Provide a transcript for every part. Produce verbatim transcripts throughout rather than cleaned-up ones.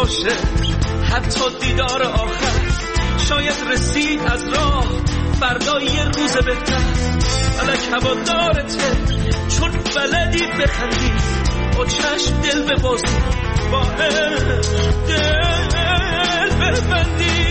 باشه حتی دیدار آخر، شاید رسید از راه فردا یه روز بهتر. الک هوادارته چون بلدی بخندی، با چشم دل ببازی، با عشق دل ببندی.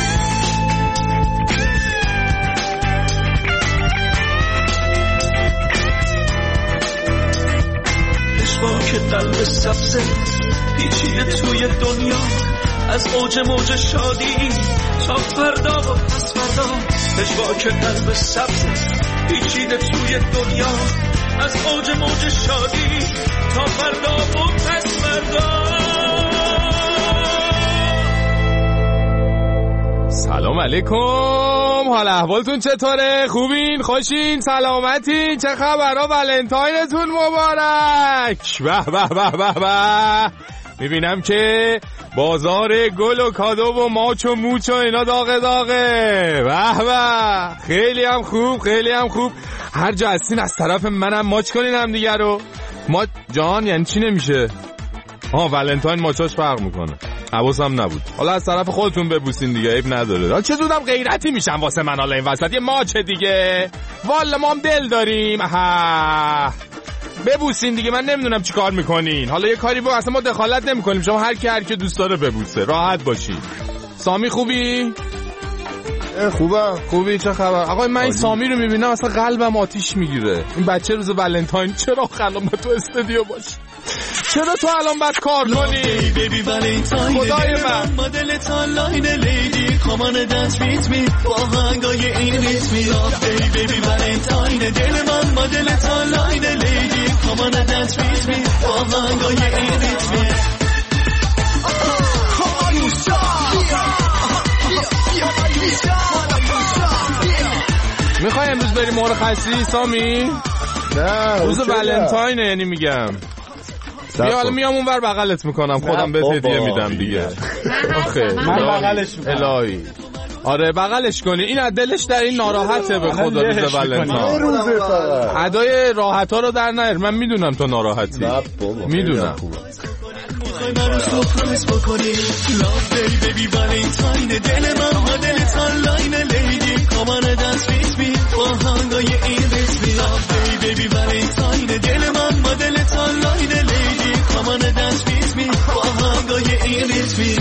که قلب سبزه پیچیده توی دنیا، از اوج موج شادی تا فردا و پس فردا. پژواک قلب سبزه پیچیده توی دنیا، از اوج موج شادی تا فردا و پس فردا. سلام علیکم، حال احوالتون چطوره؟ خوبین؟ خوشین؟ سلامتین؟ چه خبرها؟ ولنتاینتون مبارک. به به به به به. میبینم که بازار گل و کادو و ماچ و موچ و اینا داغه داغه. به به، خیلی هم خوب، خیلی هم خوب. هر جا هستین از طرف منم ماچ کنین هم دیگه رو. ماچ جان یعنی چی نمیشه؟ آه ولنتاین ماچاش فرق میکنه، حواسم نبود. حالا از طرف خودتون ببوسین دیگه، عیب نداره. چه زودم غیرتی میشم واسه من حالا این وسط یه ماچه دیگه. والا ما هم دل داریم. آها ببوسین دیگه، من نمیدونم چی کار میکنین. حالا یه کاری با اصلا ما دخالت نمیکنیم، شما هر کی هر کی دوست داره ببوسه، راحت باشین. سامی خوبی؟ خوبم. خوبی؟ چه خبر؟ آقا من این سامی رو میبینم اصلا قلبم آتیش میگیره. این بچه روز ولنتاین چرا الان با تو استودیو باشه؟ چرا تو الان باید کار کنی؟ خدای من مدل تا لاین لیدی کامان دنس بیت می با هنگای این ریتمی. بیبی ولنتاین دل من مدل تا لاین لیدی کامان دنس بیت می با هنگای این ریتمی. میخوای امروز بریم مرخصی سامی؟ نه روز ولنتاینه، یعنی میگم بیا حالا میام اونور بغلت میکنم، خودم بهت هدیه میدم دیگه. آخه من بغلش میکنم. الهی آره بغلش کنی، این از دلش در این ناراحته به خدا روز ولنتاین. ادای راحت ها رو در نیار، من میدونم تو ناراحتی، میدونم. من سفرس بکنی لاف بیبی ولنتاین دل من مدل تا لاین لیدی کامان دنس بیت می با هنگای این ریتمی. لاف بیبی ولنتاین دل من مدل تا لاین لیدی کامان دنس بیت می با هنگای این ریتمی.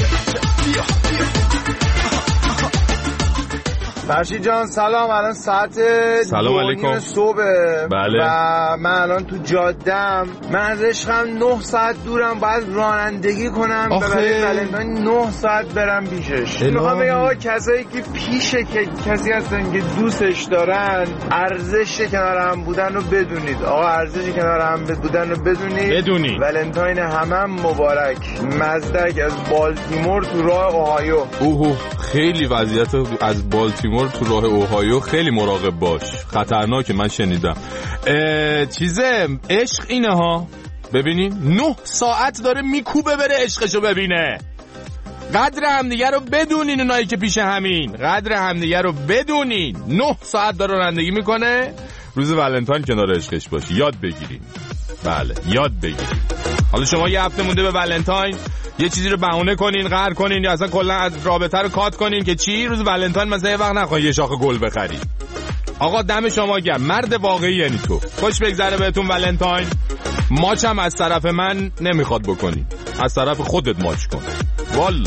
فرشید جان سلام، الان ساعت سلام علیکم صبح. بله. و من الان تو جادم، من از عشقم نه ساعت دورم، باید رانندگی کنم و برای ولنتاین نه ساعت برم پیشش. میخوام بگم آقا کسایی که پیشه که کسی هستن که دوستش دارن، ارزش کنار هم بودن رو بدونید. آقا ارزش کنار هم بودن رو بدونید، بدونید. ولنتاین همم مبارک. مزدک از بالتیمور تو راه اوهایو. اوه خیلی وضعیت از بالتیمور تو راه اوهایو خیلی مراقب باش، خطرناکه. من شنیدم چیزه عشق اینه ها. ببینین نه ساعت داره میکوبه بره عشقشو ببینه. قدر همدیگه رو بدونین، اونایی که پیش همین قدر همدیگه رو بدونین. نه ساعت داره رانندگی میکنه، روز ولنتاین کنار عشقش باشی. یاد بگیرین، بله یاد بگیرین. حالا شما یه هفته مونده به ولنتاین، یه چیزی رو بهونه کنین، قهر کنین، یا اصلا کلا از رابطه رو کات کنین که چی روز ولنتاین مثلا یه وقت نخواهی یه شاخ گل بخرید. آقا دم شما گرم، مرد واقعی یعنی تو. خوش بگذره بهتون ولنتاین. ماچ هم از طرف من نمیخواد بکنی، از طرف خودت ماچ کن والا.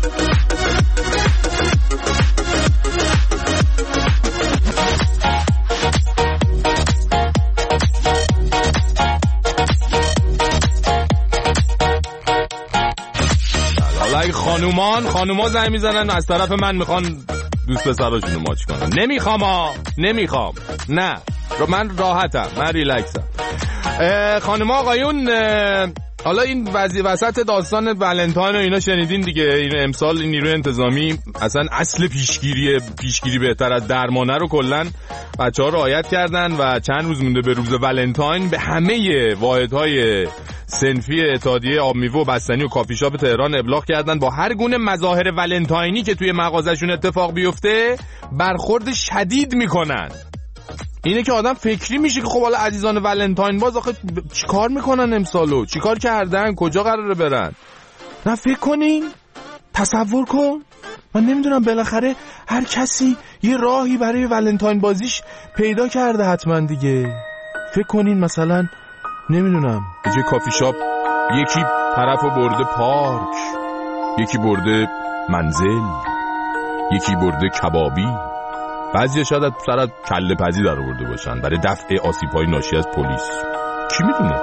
خانومان خانوما زنگ میزنن از طرف من میخوان دوست پسراشونو ماچ کنن. نمیخوام ها، نمیخوام، نه من راحتم، من ریلکسم. خانوما آقایون، حالا این وضعی وسط داستان ولنتاین و اینا شنیدین دیگه. این امسال این نیروی انتظامی اصلا اصل پیشگیری پیشگیری بهتر از درمانه رو کلا بچه‌ها رعایت کردن و چند روز مونده به روز ولنتاین به همه واحدهای صنفی اتحادیه آب میوه و بستنی و کافی شاپ تهران ابلاغ کردن با هر گونه مظاهر ولنتاینی که توی مغازه‌شون اتفاق بیفته برخورد شدید میکنن. اینه که آدم فکری میشه که خب حالا عزیزان ولنتاین باز آخه چیکار میکنن امسالو، چیکار کردن، کجا قراره برن. نه فکر کنین، تصور کن، من نمیدونم، بالاخره هر کسی یه راهی برای ولنتاین بازیش پیدا کرده حتما دیگه. فکر کنین مثلا نمیدونم به جای کافی شاپ یکی طرفو برده پارک، یکی برده منزل، یکی برده کبابی، بعضی شاید سر کله پزی در آورده باشن برای دفع آسیب‌های ناشی از پلیس. کی میدونه؟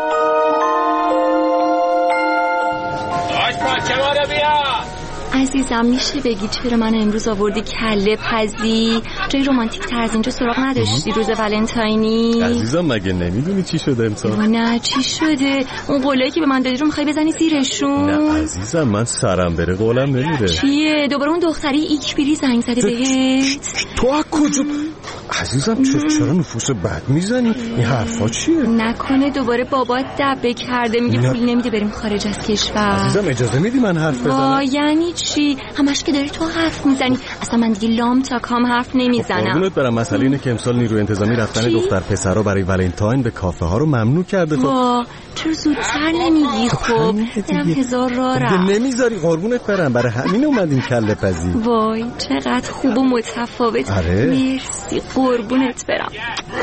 آج پاچه ما رو بیا. عزیزم میشه بگی چرا من امروز آوردی کله پزی؟ جای رومانتیک تر از اینجا سراغ نداشتی روز ولنتاینی؟ عزیزم مگه نمیدونی چی شده امسال؟ نه چی شده؟ اون قولایی که به من دادی رو میخوای بزنی زیرشون؟ نه عزیزم من سرم بره قولم نمیره. چیه؟ دوباره اون دختری ایکبیری زنگ زده بهت؟ تو از کجا؟ عزیزم چرا نفوس بد میزنی؟ این حرفا چیه؟ نکنه دوباره بابات دبه کرده میگه پول نمیده بریم خارج از کشور. عزیزم اجازه میدی من حرف بزنم؟ یعنی چی؟ همش که داری تو حرف میزنی. اصلا من دیگه لام تا کام حرف نمیزنم. قربونت برم، مسئله اینه که امسال نیروی انتظامی رفتن دختر پسرا برای ولنتاین به کافه ها رو ممنوع کرده. خب وا چرا زودتر نمیگی؟ خب برم هزار راه رفت. نمیذاری قربونت برم، برای همین اومدیم کله پزی. وای چقدر خوب و متفاوت. آره؟ مرسی قربونت برم.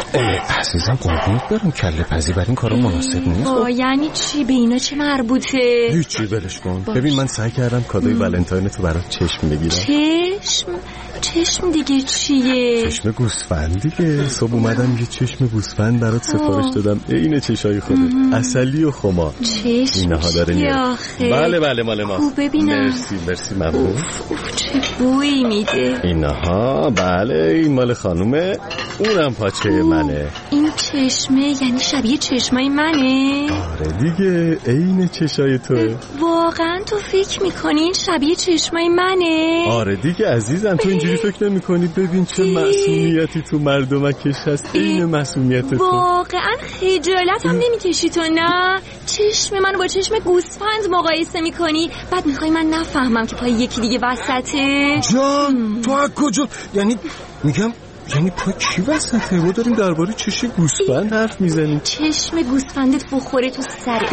عزیزم قربونت برم، کله پزی برای این کارا مناسب نیست. وای یعنی چی؟ به اینا چه مربوطه؟ هیچی ولش کن. ببین من سعی کردم کادوی ولنتاین تو برات چشم بگیرم. چشم؟ چشم دیگه چیه؟ چشم گوسفند دیگه. صبح اومدم یه چشم گوسفند برات سفارش دادم. عین چشای خودت، اصلی و خمار. چشم اینها داره میاد. بله بله مال ما. خوب ببینم. مرسی مرسی ممنون. اوف اوف چه بویی میده. اینها بله این مال خانومه، اونم پاچه منه. این چشمه یعنی شبیه چشمای منه؟ آره دیگه عین چشای توه. واقعا تو فکر میکنی این شبیه چشمای منه؟ آره دیگه عزیزم، تو اینجوری فکر نمی‌کنی؟ ببین چه معصومیتی تو مردمکش هست، عین معصومیت تو. واقعا خجالت هم نمیکشی تو؟ نه چشم منو با چشم گوسفند مقایسه میکنی، بعد میخوای من نفهمم که پای یکی دیگه وسطه؟ جان تو از کجا؟ یعنی میگم یعنی پا کی وسطه؟ ما داریم درباره چشم گوسفند حرف میزنیم. چشم گوسفندت بخوره تو سرت.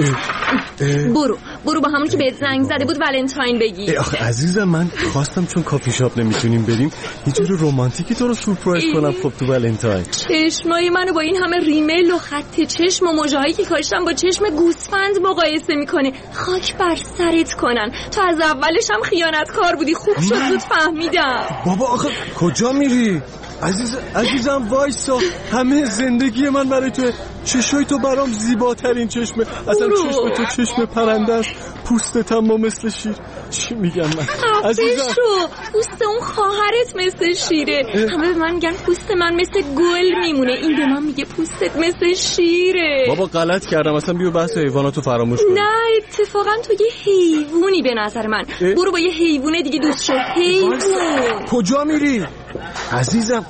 برو برو با همون که بهت زنگ زده بود ولنتاین بگی. آخه عزیزم من خواستم چون کافی شاپ نمیتونیم بریم یه جور رومانتیکی تو رو سورپرایز کنم. خب تو ولنتاین چشمای منو با این همه ریمیل و خط چشم و موجهایی که کاشتم با چشم گوسفند مقایسه میکنه. خاک بر سرت کنن، تو از اولش هم خیانتکار بودی. خوب شد زود فهمیدم. بابا آخه کجا میری؟ عزیز عزیزم وایسا، همه زندگی من برای تو. چشای تو برام زیباترین چشمه. اصلا چشم تو چشم پرنده است، پوستت هم مثل شیر. چی میگم من عزیزم؟ پوست اون خواهرت مثل شیره. همه به من میگن پوست من مثل گل میمونه، این به من میگه پوستت مثل شیره. بابا غلط کردم، اصلا بیا بحث حیواناتو فراموش کن. نه اتفاقا تو یه حیوانی به نظر من. اه؟ برو با یه حیوان دیگه دوست شو. حیوان کجا میری عزیزم؟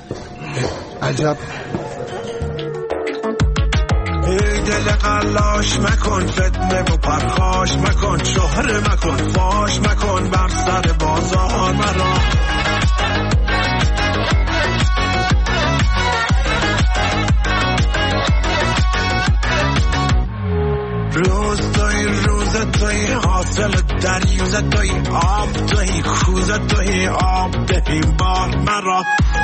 عجب. ای دل قلاش مکن، فتنه و پرخاش مکن، شهر مکن، فاش مکن، بر سر بازار مرا. روز توی روز توی حاصل دریوز توی آب توی خوز توی آب دهی بار مرا.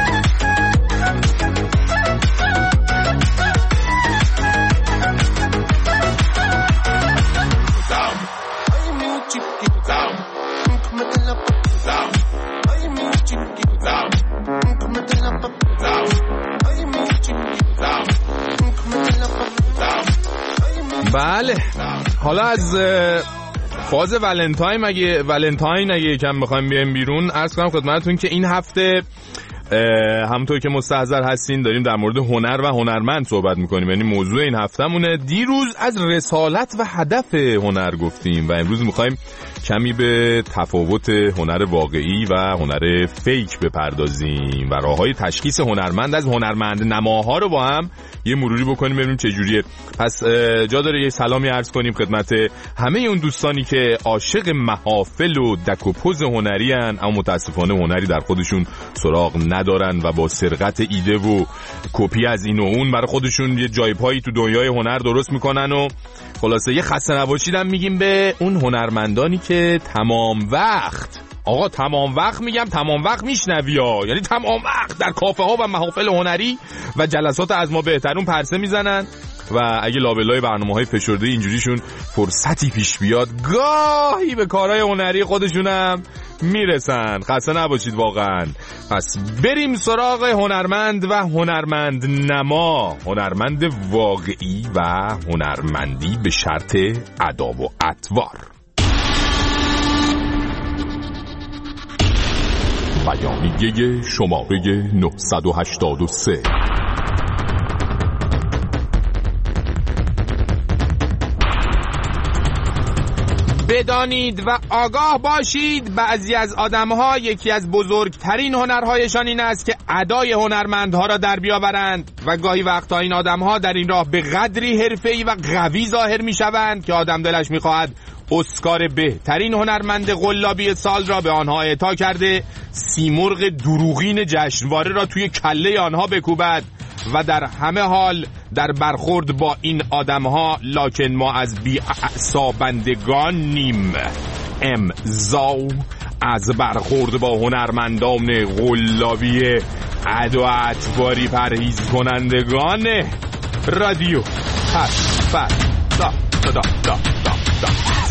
بله حالا از فاز ولنتاین اگه ولنتاین اگه یکم بخوایم بیایم بیرون، عرض کنم خدمتتون که این هفته همونطور که مستحضر هستین داریم در مورد هنر و هنرمند صحبت میکنیم. یعنی موضوع این هفتهمونه. دیروز از رسالت و هدف هنر گفتیم و امروز میخوایم کمی به تفاوت هنر واقعی و هنر فیک بپردازیم و راههای تشخیص هنرمند از هنرمند نماها رو با هم یه مروری بکنیم ببینیم چه جوریه. پس جا داره یه سلامی عرض کنیم خدمت همه اون دوستانی که عاشق محافل و دک و پوز هنری ان اما متاسفانه هنری در خودشون سراغ ندارن ندارن و با سرقت ایده و کپی از این و اون برای خودشون یه جای پایی تو دنیای هنر درست میکنن. و خلاصه یه خسته نباشیدم میگیم به اون هنرمندانی که تمام وقت، آقا تمام وقت میگم تمام وقت میشنوی ها، یعنی تمام وقت در کافه ها و محافل هنری و جلسات از ما بهترون پرسه میزنن و اگه لابلای برنامه های فشرده اینجوریشون فرصتی پیش بیاد گاهی به کارهای هنری خودشونم میرسن. خسته نباشید واقعا. پس بریم سراغ هنرمند و هنرمند نما، هنرمند واقعی و هنرمندی به شرط ادا و اطوار. بیانیه شماره نهصد و هشتاد و سه. بدانید و آگاه باشید بعضی از آدم‌ها یکی از بزرگترین هنرهایشان این است که ادای هنرمندها را در بیاورند و گاهی وقتا این آدم‌ها در این راه به قدری حرفه‌ای و قوی ظاهر می‌شوند که آدم دلش می‌خواهد اسکار بهترین هنرمند قلابی سال را به آنها اعطا کرده، سیمرغ دروغین جشنواره را توی کله آنها بکوبد و در همه حال در برخورد با این آدم‌ها لکن ما از بی‌اعصابندگان نیم. امضا از برخورد با هنرمندان قلابی ادا و اطواری پرهیز کنندگان رادیو پس پس دا دا دا دا دا.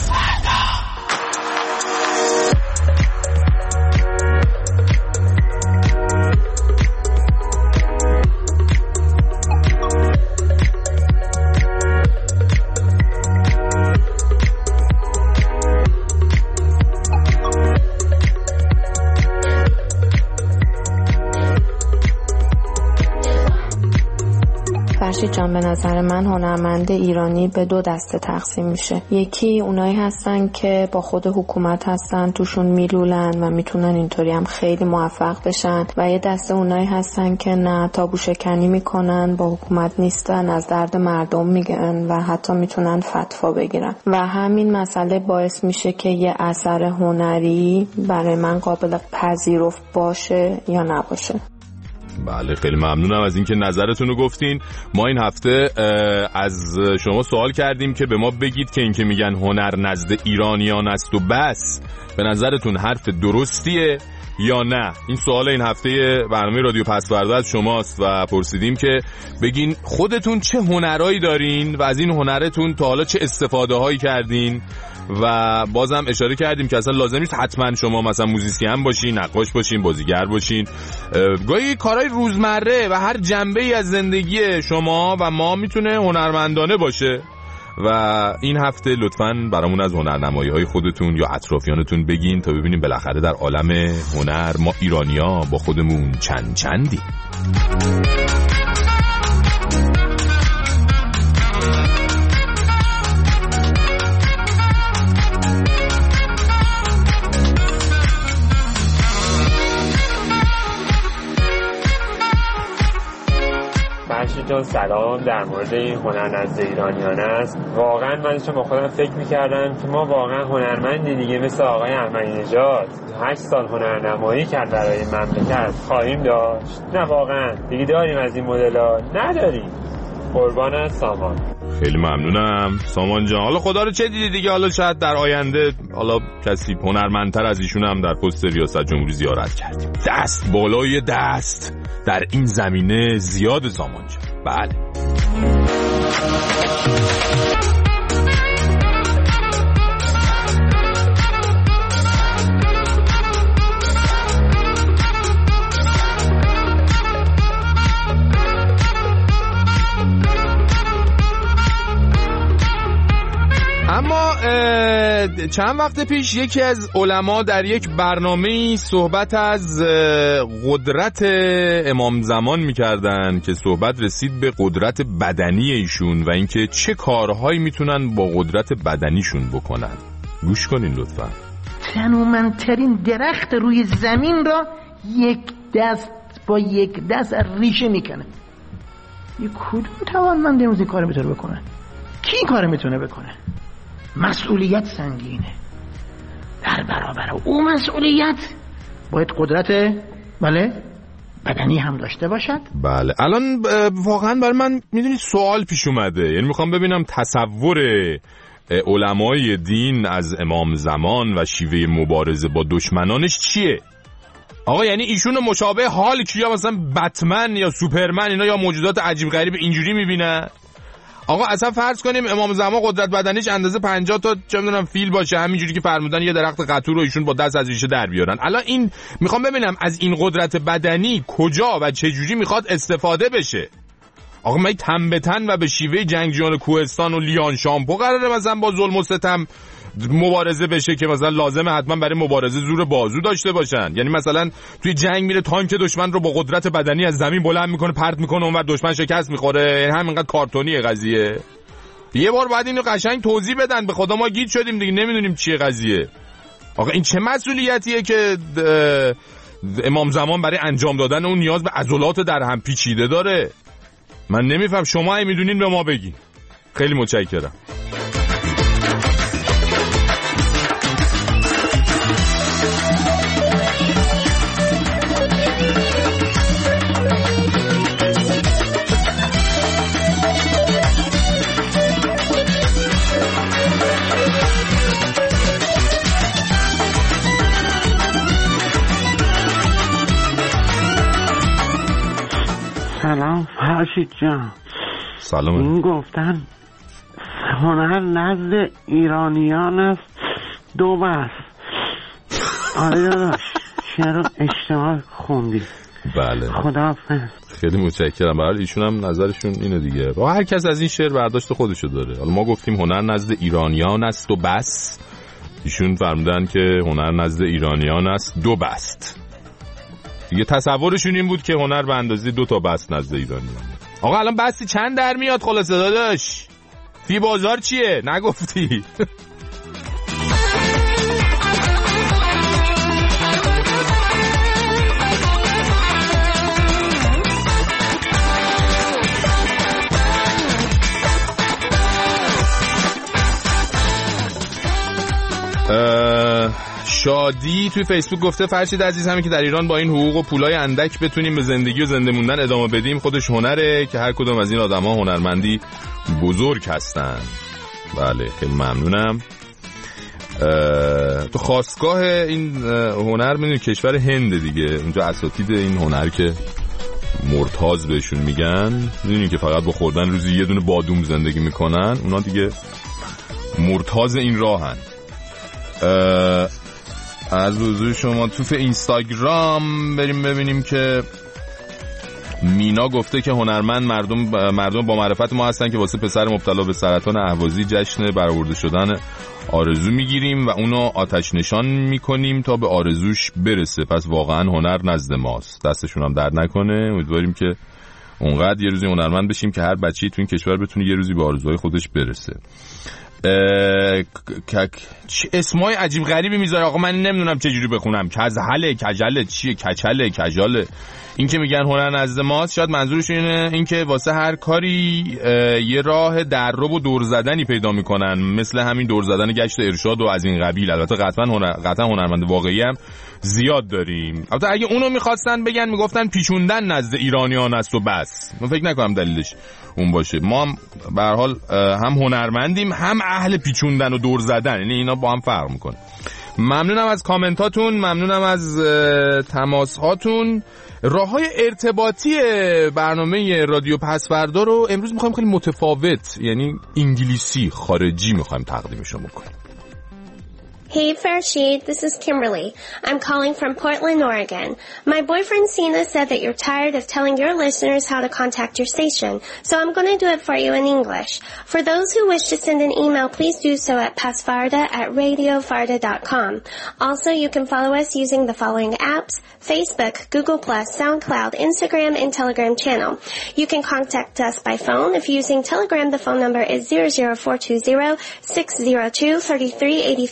فرشید جان، به نظر من هنرمند ایرانی به دو دسته تقسیم میشه. یکی اونایی هستن که با خود حکومت هستن، توشون میلولن و میتونن اینطوری هم خیلی موفق بشن، و یه دسته اونایی هستن که نه، تابو شکنی میکنن، با حکومت نیستن، از درد مردم میگن و حتی میتونن فتوا بگیرن و همین مسئله باعث میشه که یه اثر هنری برای من قابل پذیرفت باشه یا نباشه. بله، خیلی ممنونم از اینکه نظرتون رو گفتین. ما این هفته از شما سوال کردیم که به ما بگید که این که میگن هنر نزد ایرانیان است و بس، به نظرتون حرف درستیه یا نه؟ این سوال این هفته برنامه رادیو پس فردا از شماست و پرسیدیم که بگین خودتون چه هنرهایی دارین و از این هنرتون تا حالا چه استفاده هایی کردین. و بازم اشاره کردیم که اصلا لازم نیست حتما شما مثلا موزیسین باشین، نقاش باشین، بازیگر باشین. گاهی کارهای روزمره و هر جنبه‌ای از زندگی شما و ما میتونه هنرمندانه باشه. و این هفته لطفاً برامون از هنرنمایی‌های خودتون یا اطرافیانتون بگین تا ببینیم بالاخره در عالم هنر ما ایرانی‌ها با خودمون چند چندی. فرشید جان سلام. در مورد این هنر نزد ایرانیان است، واقعا من چون با خودم فکر میکردم که ما واقعا هنرمندی دیگه مثل آقای احمدی نژاد هشت سال هنرنمایی کرد برای مملکت خواهیم داشت؟ نه واقعا دیگه داریم از این مدل‌ها؟ نداریم. قربان سامان. خیلی ممنونم سامان جان. حالا خدا رو چه دیدی دیگه، حالا شاید در آینده حالا کسی هنرمندتر از ایشون هم در پست ریاست جمهوری زیارت کردیم. دست بالای دست در این زمینه زیاد سامان جان. بله. اما چند وقت پیش یکی از علما در یک برنامه‌ای صحبت از قدرت امام زمان می‌کردن که صحبت رسید به قدرت بدنی ایشون و اینکه چه کارهایی میتونن با قدرت بدنیشون بکنن. گوش کنین لطفا. تنومندترین درخت روی زمین را یک دست با یک دست ریشه میکنه. یک کدوم توانمند امروز این کار میتونه بکنه؟ کی این کار میتونه بکنه؟ مسئولیت سنگینه. در برابر او مسئولیت باید قدرت بله بدنی هم داشته باشد. بله الان واقعا برای من میدونی سوال پیش اومده، یعنی میخوام ببینم تصور علمای دین از امام زمان و شیوه مبارزه با دشمنانش چیه؟ آقا یعنی ایشون مشابه حال کیا مثلا بتمن یا سوپرمن اینا یا موجودات عجیب غریب اینجوری میبینن؟ آقا اصلا فرض کنیم امام زمان قدرت بدنیش اندازه پنجاه تا چه میدونم فیل باشه، همینجوری که فرمودن یه درخت قطور رو ایشون با دست از ریشه در بیارن. الان این میخوام ببینم از این قدرت بدنی کجا و چه جوری میخواد استفاده بشه. آقا من تن به تن و به شیوه جنگجویان کوهستان و لیان شامپو قراره مثلا با ظلم و ستم مبارزه بشه که مثلا لازمه حتما برای مبارزه زور بازو داشته باشن؟ یعنی مثلا توی جنگ میره تانک دشمن رو با قدرت بدنی از زمین بلند میکنه پرت میکنه اونور دشمن شکست میخوره؟ یعنی همینقدر کارتونیه قضیه؟ یه بار بعد اینو قشنگ توضیح بدن، به خدا ما گیج شدیم دیگه نمیدونیم چیه قضیه. آقا این چه مسئولیتیه که امام زمان برای انجام دادن اون نیاز به عضلات در هم پیچیده داره؟ من نمیفهم، شما ای میدونین به ما بگین. خیلی متشکرم. سلام فرشید جان. سلام. این گفتن هنر نزد ایرانیان است دو بس. آره داداش چرا اشتباه خوندی؟ بله خداحافظ. خیلی متشکرم. برای ایشون هم نظرشون اینه دیگه، و هر کس از این شعر برداشت خودشو داره. حالا ما گفتیم هنر نزد ایرانیان است و بس، ایشون فرمودن که هنر نزد ایرانیان است دو بست. دیگه تصورشون این بود که هنر به اندازه دو تا بست نزد ایرانیان. آقا الان بستی چند در میاد خلاصه داداش؟ فی بازار چیه؟ نگفتی؟ شادی توی فیسبوک گفته فرشید عزیز همین که در ایران با این حقوق و پولای اندک بتونیم به زندگی و زنده موندن ادامه بدیم خودش هنره که هر کدوم از این آدم‌ها هنرمندی بزرگ هستن. بله خیلی ممنونم. تو خواستگاه این هنر میدونی کشور هند دیگه، اونجا اساتید این هنر که مرتاض بهشون میگن، میدونی که فقط با خوردن روزی یه دونه بادوم زندگی میکنن، اونا دیگه مرتاض این راهن. از حضور شما تو اینستاگرام بریم ببینیم که مینا گفته که هنرمند مردم مردم با معرفت ما هستن که واسه پسر مبتلا به سرطان اهوازی جشن برآورده شدن آرزو میگیریم و اونو آتش نشان میکنیم تا به آرزوش برسه. پس واقعا هنر نزد ماست. دستشون هم درد نکنه. امیدواریم که اونقدر یه روزی هنرمند بشیم که هر بچه‌ای تو این کشور بتونه یه روزی به آرزوهای خودش برسه. اسمای عجیب غریبی میذاره آقا، من نمیدونم چه جوری بخونم. کزهله، کجله، چیه، کچله، کجاله. این که میگن هنر نزد ماست، شاید منظورشون اینه این که واسه هر کاری یه راه دررو و دور زدنی پیدا میکنن، مثل همین دور زدن گشت ارشاد و از این قبیل. البته قطعا هنر قطعا هنرمند واقعی هم زیاد داریم. البته اگه اونو میخواستن بگن میگفتن پیچوندن نزد ایرانیان است و بس. من فکر نکنم دلیلش اون باشه. ما هم به هر حال هم هنرمندیم هم اهل پیچوندن و دور زدن، یعنی اینا با هم فرق میکنه. ممنونم از کامنتاتون، ممنونم از تماسهاتون. راههای ارتباطی برنامه رادیو پسوردا رو امروز میخوایم خیلی متفاوت، یعنی انگلیسی خارجی میخوایم تقدیمشون بکنیم. Hey Farshid, this is Kimberly. I'm calling from Portland, Oregon. My boyfriend Sina said that you're tired of telling your listeners how to contact your station, so I'm going to do it for you in English. For those who wish to send an email, please do so at pasfarda at radiofarda dot com. Also, you can follow us using the following apps: Facebook, Google plus, SoundCloud, Instagram, and Telegram channel. You can contact us by phone. If using Telegram, the phone number is zero zero four two zero six zero two three three eight three seven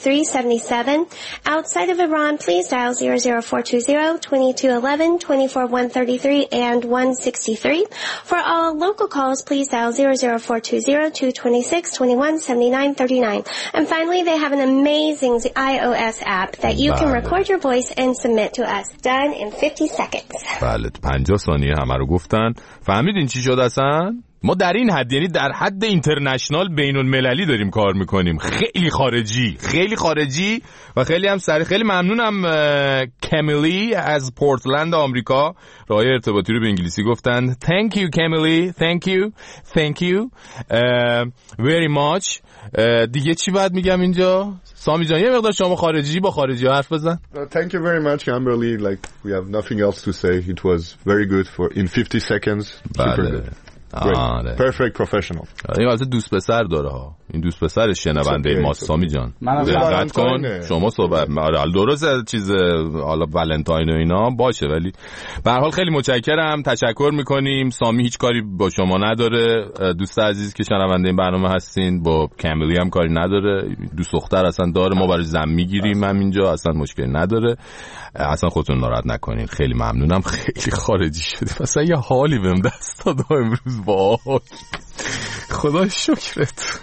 seventy-seven. Outside of Iran, please dial zero zero four two zero, two two one one, two four one three three and one sixty-three. For all local calls, please dial zero zero four two zero, two two six, two one seven nine three nine. And finally, they have an amazing iOS app that you can record your voice and submit to us. Done in fifty seconds. بله پنجاه ثانیه همه رو گفتن. فهمیدین چی شد اصلا؟ ما در این حد، یعنی در حد اینترنشنال بین المللی داریم کار میکنیم. خیلی خارجی، خیلی خارجی و خیلی هم سریع. خیلی ممنونم کمیلی از پورتلند آمریکا، راهی ارتباطی رو به انگلیسی گفتن. Thank you کمیلی. Thank you. Thank you uh, very much. uh, دیگه چی باید میگم اینجا؟ سامی جان یه مقدار شما خارجی با خارجی ها حرف بزن. uh, Thank you very much Kimberly. Like we have nothing else to say. It was very good for in fifty seconds. Super good. آره. Perfect professional. این واسه دوست پسر داره ها. این دوست پسر شنونده ما سامی جان. دقت کن شما صحبت آره درست چیز حالا ولنتاین و اینا باشه، ولی به هر حال خیلی متشکرم، تشکر میکنیم. سامی هیچ کاری با شما نداره. دوست عزیز که شنونده این برنامه هستین، با کمیلی هم کاری نداره. دوست دختر اصلا داره، ما برای زن میگیریم همینجا، اصلا مشکلی نداره. اصلا خودتون ناراحت نکنین. خیلی ممنونم. خیلی خارجی شدیم، اصلا یه حالی بهم دست داد امروز. وای خدا شکرت.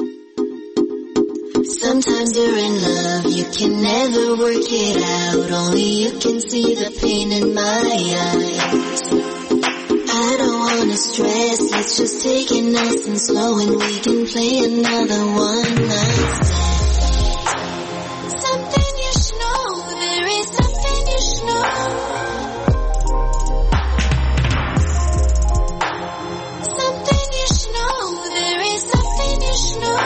Sometimes you're in love, you can never work it out. Only you can see the pain in my eyes. I don't wanna stress, let's just take it nice and slow, and we can play another one night stand. Something you should know, there is something you should know. Something you should know, there is something you should know.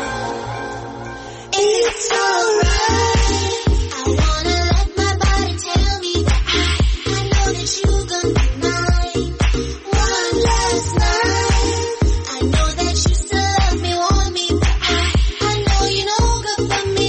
It's alright. I wanna let my body tell me that I, I know that you're gonna be mine. One last night. I know that you still love me, want me, but I, I know you know good for me.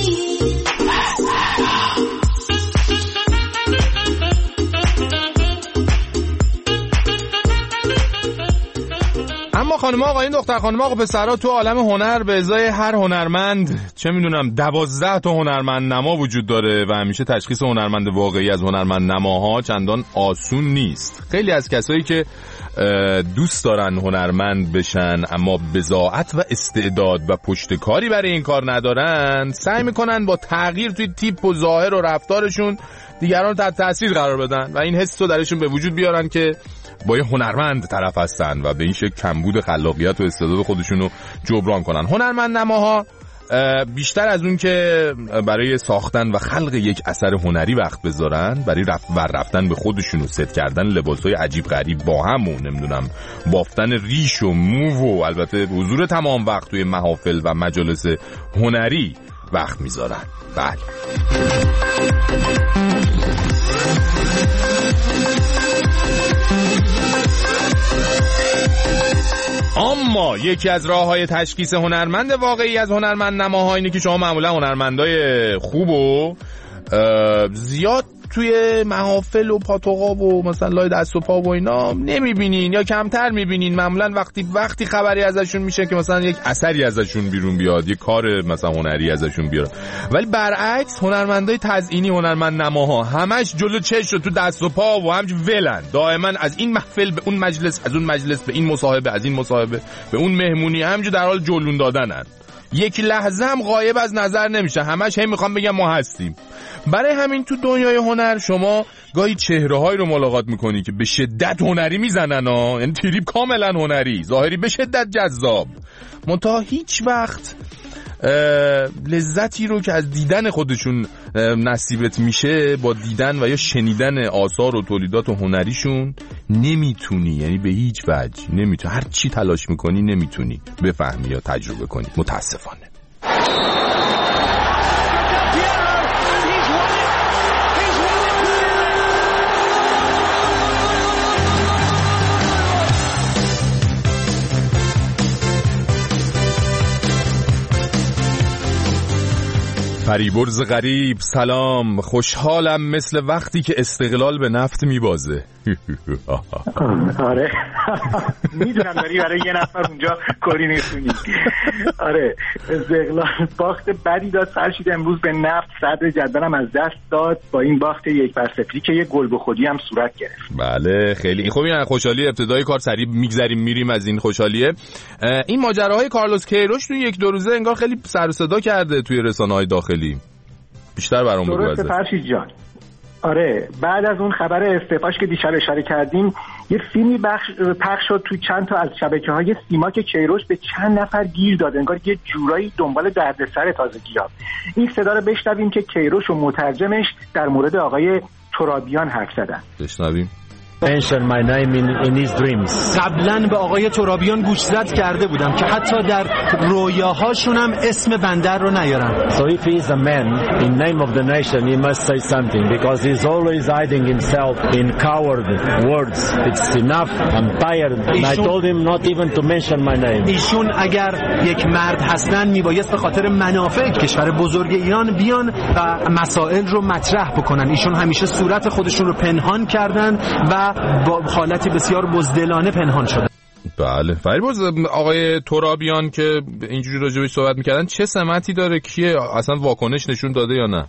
اما خانم آقایون، دختر خانم آقا پسرها، تو عالم هنر به ازای هر هنرمند چه میدونم دوازده تا هنرمند نما وجود داره و همیشه تشخیص هنرمند واقعی از هنرمند نماها چندان آسون نیست. خیلی از کسایی که دوست دارن هنرمند بشن اما بضاعت و استعداد و پشتکاری برای این کار ندارن، سعی میکنن با تغییر توی تیپ و ظاهر و رفتارشون دیگران رو تحت تاثیر قرار بدن و این حس رو درشون به وجود بیارن که با یه هنرمند طرف هستن و به این شکل کمبود خلاقیت و استعداد خودشون رو جبران کنن. هنرمند نماها بیشتر از اون که برای ساختن و خلق یک اثر هنری وقت بذارن، برای رفت و رفتن به خودشون و ست کردن لباسای عجیب غریب با هم و نمیدونم بافتن ریش و مو و البته حضور تمام وقت توی محافل و مجالس هنری وقت میذارن. بله اما یکی از راه‌های تشخیص هنرمند واقعی از هنرمند نماها اینه که شما معمولا هنرمندای خوب و زیاد توی محافل و پاتوقا و مثلا لای دست و پا و اینا نمیبینین یا کمتر میبینین. معمولا وقتی وقتی خبری ازشون میشه که مثلا یک اثری ازشون بیرون بیاد، یک کار مثلا هنری ازشون بیاد. ولی برعکس هنرمندای تزئینی، هنرمند نماها همش جلو چشم تو دست و پا و همش ولن، دائما از این محفل به اون مجلس، از اون مجلس به این مصاحبه، از این مصاحبه به اون مهمونی، همینجور در حال جلون دادنن. یک لحظه هم غایب از نظر نمیشه، همش هم میخوام بگم ما هستیم. برای همین تو دنیای هنر شما گاهی چهره‌هایی رو ملاقات میکنی که به شدت هنری میزنن ها، یعنی تریپ کاملا هنری، ظاهری به شدت جذاب، منتها هیچ وقت لذتی رو که از دیدن خودشون نصیبت میشه با دیدن و یا شنیدن آثار و تولیدات هنریشون نمیتونی، یعنی به هیچ وجه نمیتونی، هر چی تلاش میکنی نمیتونی بفهمی یا تجربه کنی متاسفانه. فریبرز غریب سلام، خوشحالم مثل وقتی که استقلال به نفت میبازه. آره میدونم داری برای یه نفر اونجا کلی نیستونی. آره استقلال باخت بدی داد فرشید امروز به نفت، صدر جدولم از دست داد با این باخت یک بر صفری که یه گل به خودی هم صورت گرفت. بله خیلی خوب. این خوشحالی ابتدای کار سریع میگذریم میریم از این خوشحالیه. این ماجراهای کارلوس کیروش تو یک دو روزه انگار خیلی سر و صدا کرده توی رسانه‌های داخلی. بیشتر برام بگو. درسته فرشید جان. آره بعد از اون خبر استعفاش که دیشب اشاره کردیم یه فیلمی پخش شد تو چند تا از شبکه‌های سیما که کیروش به چند نفر گیر داد، انگار یه جورایی دنبال دردسر تازگی‌ها. این صدا رو بشنویم که کیروش و مترجمش در مورد آقای ترابیان حرف زدن. بشنویم. mention my name in, in his dreams. قبلا به آقای ترابیان گوشزد کرده بودم که حتی در رویاهاشون هم اسم بندر رو نیارن. So if he is a man in name of the nation he must say something because he's always hiding himself in coward words. It's enough. I'm tired. And I told him not even to mention my name. ایشون اگر یک مرد هستن میبایست به خاطر منافع کشور بزرگ ایران بیان و مسائل رو مطرح بکنن. ایشون همیشه صورت خودشون رو پنهان کردن و با حالتی بسیار بزدلانه پنهان شده. بله فریبرز آقای ترابیان که اینجوری راجبش صحبت میکردن چه سمتی داره، کیه، اصلا واکنش نشون داده یا نه؟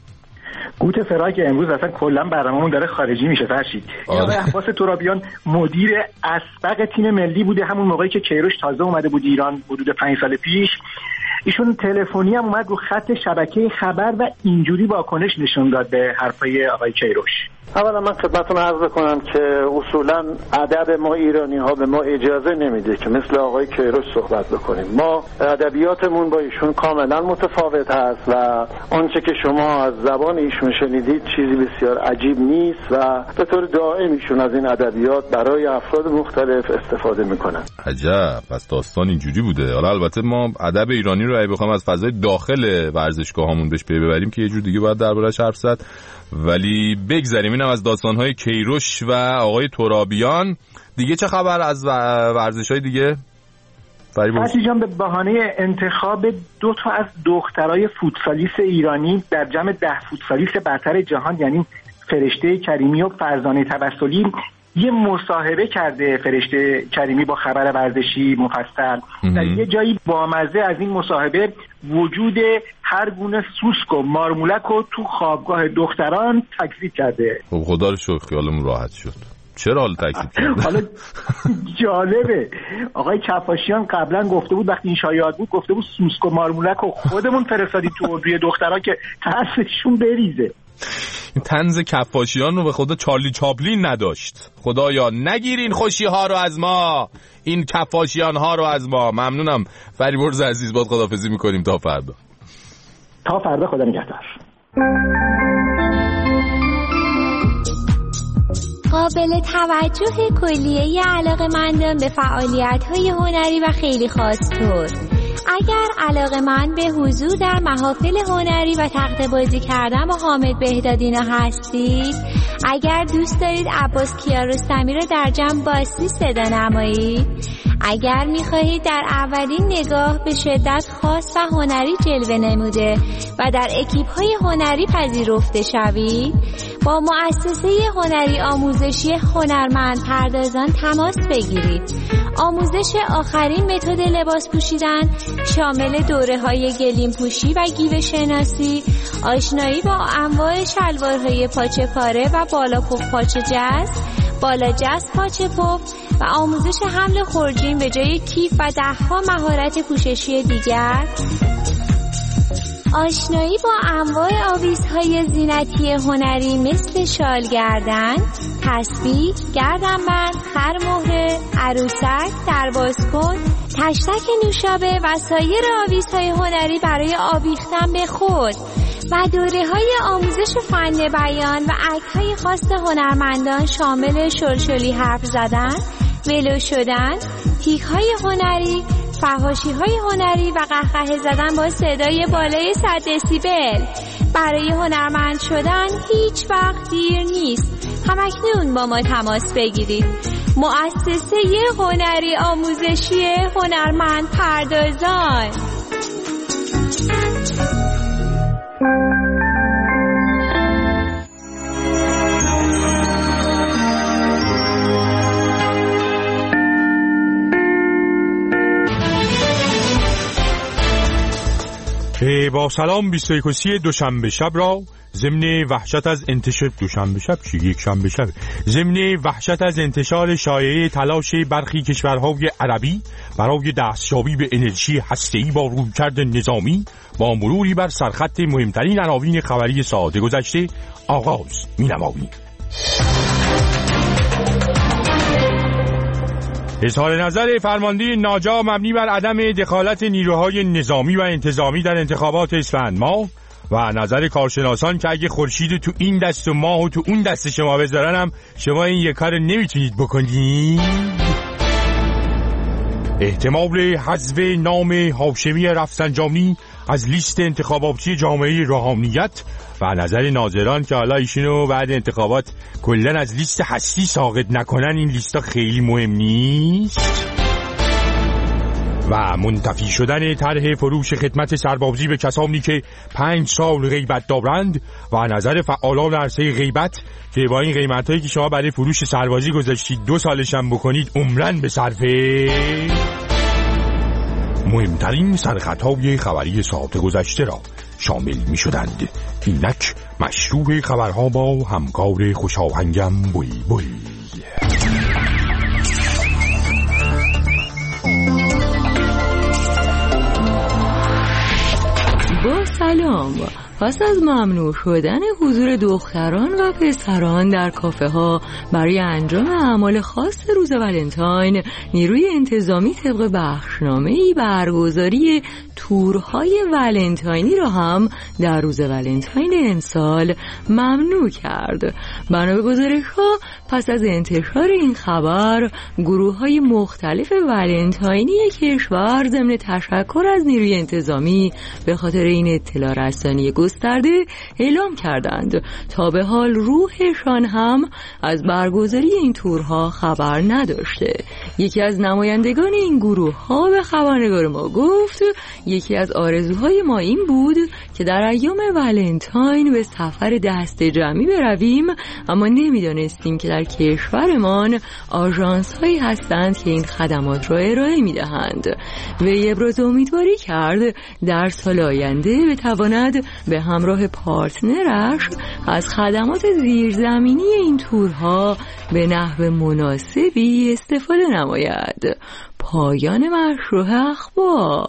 گوت فرای که امروز اصلا کلا برنامه‌مون داره خارجی میشه فرشید. آقای عباس ترابیان مدیر اسبق تیم ملی بوده همون موقعی که کیروش تازه اومده بود ایران حدود پنج سال پیش. ایشون تلفنی هم اومد رو خط شبکه خبر و اینجوری واکنش نشون داد به حرفای آقای کیروش. اولا من خدمتتون عرض کنم که اصولا ادب ما ایرانی ها به ما اجازه نمیده که مثل آقای کیروش صحبت بکنیم. ما ادبیاتمون با ایشون کاملا متفاوت هست و آنچه که شما از زبان ایشون شنیدید چیزی بسیار عجیب نیست و به طور دائم ایشون از این ادبیات برای افراد مختلف استفاده میکنن. عجب، پس داستان اینجوری بوده. حالا البته ما ادب ایرانی رو اگه بخوام از فضای داخل ورزشگاهامون بهش پی ببریم که یه جور دیگه باید دربارش حرف زد، ولی بگذاریم اینم از داستان‌های کیروش و آقای ترابیان. دیگه چه خبر از ورزش‌های دیگه؟ فرشید جان به بهانه انتخاب دو تا از دخترای فوتسالیست ایرانی در جمع ده فوتسالیست برتر جهان یعنی فرشته کریمی و فرزانه توسلی یه مصاحبه کرده فرشته کریمی با خبر ورزشی مفصل. در یه جایی بامزه از این مصاحبه وجود هر گونه سوسک و مارمولک رو تو خوابگاه دختران تکذیب کرده. خب خدا رو شکر خیالمون راحت شد. چرا حال تکذیب کرده؟ حالا جالبه آقای کفاشیان قبلا گفته بود وقتی این شایعات بود گفته بود سوسک و مارمولک رو خودمون فرستادیم تو اردوی دخترها که ترسشون بریزه. طنز کفاشیان رو به خدا چارلی چاپلین نداشت. خدایا نگیرین خوشی ها رو از ما، این کفاشیان ها رو از ما. ممنونم فریبرز عزیز، باد خداحافظی میکنیم تا فردا. تا فردا، خدا نگهدار. قابل توجه کلیه علاقه‌مندان به فعالیت‌های هنری و خیلی خاص طور. اگر علاقه‌مند به حضور در محافل هنری و تخته بازی کردن با حامد بهدادینا هستید، اگر دوست دارید عباس کیارستمی رو در جمع باسی صدا نمایید، اگر می‌خواهید در اولین نگاه به شدت خاص و هنری جلوه نموده و در اکیپ‌های هنری پذیرفته شوید، با مؤسسه هنری آموزشی هنرمند پردازان تماس بگیرید. آموزش آخرین متد لباس پوشیدن شامل دوره‌های گلیم پوشی و گیو شناسی، آشنایی با انواع شلوارهای پاچه پاره و بالا پف پاچه جست، بالا جست پاچه پف و آموزش حمل خورجین به جای کیف و ده‌ها مهارت پوششی دیگر، آشنایی با انواع آویزهای زینتی هنری مثل شال گردن، تسبیح، گردنبند، خرمهره، عروسک، دربازکن، تشتک نوشابه و سایر آویزهای هنری برای آویختن به خود و دوره‌های آموزش فن بیان و اکت‌های خاص هنرمندان شامل شلشلی حرف زدن، ولو شدن، تیک‌های هنری، فحاشی‌های هنری و قهقه زدن با صدای بالای صد دسیبل. برای هنرمند شدن هیچ وقت دیر نیست. همکنون با ما تماس بگیرید. مؤسسه هنری آموزشی هنرمند پردازان. با سلام بیست و یکم دوشنبه شب را ضمن وحشت از انتشار دوشنبه شب چی یک شنبه شب ضمن وحشت از انتشار شایعه تلاش برخی کشورهای عربی برای دستیابی به انرژی هسته‌ای با رویکرد نظامی با مروری بر سرخط مهمترین عناوین خبری ساعت گذشته آغاز می‌نماییم. اظهار نظر فرمانده ناجا مبنی بر عدم دخالت نیروهای نظامی و انتظامی در انتخابات اسفند ماه و نظر کارشناسان که اگه خورشید تو این دست و ماه و تو اون دست شما بذارنم شما این یک کار نمیتونید بکنید. احتمال حذف نام هاشمی رفسنجانی از لیست انتخاباتی جامعه روحانیت و نظر ناظران که حالا ایشونو بعد انتخابات کلن از لیست هستی ساقط نکنن، این لیستا خیلی مهم نیست. و منتفی شدن طرح فروش خدمت سربازی به کسانی که پنج سال غیبت دارند و نظر فعالان عرصه غیبت که با این قیمتایی که شما برای فروش سربازی گذاشتید دو سالش هم بکنید عمرن به صرفه. مهمترین سرخطهای خبری ساعت گذشته را شامل می شدند. اینک مشروع خبرها با همکار خوشاهنگم بوی بوی. با سلام. پس از ممنوع شدن حضور دختران و پسران در کافه ها برای انجام اعمال خاص روز ولنتاین، نیروی انتظامی طبق بخشنامه‌ای برگزاری تورهای ولنتاینی را هم در روز ولنتاین امسال ممنوع کرد. بنا به گزارش‌ها پس از انتشار این خبر، گروه‌های مختلف ولنتاینی کشور ضمن تشکر از نیروی انتظامی به خاطر این اطلاع رسانی گسترده اعلام کردند تا به حال روحشان هم از برگزاری این تورها خبر نداشته. یکی از نمایندگان این گروه ها به خبرنگار ما گفت یکی از آرزوهای ما این بود که در ایام ولنتاین به سفر دست جمعی برویم، اما نمیدانستیم که در کشورمان آژانس هایی هستند که این خدمات را ارائه میدهند. وی ابراز امیدواری کرد در سال آینده بتواند به همراه پارتنرش از خدمات زیرزمینی این تورها به نحو مناسبی استفاده نماید. پایان مشروع اخبار.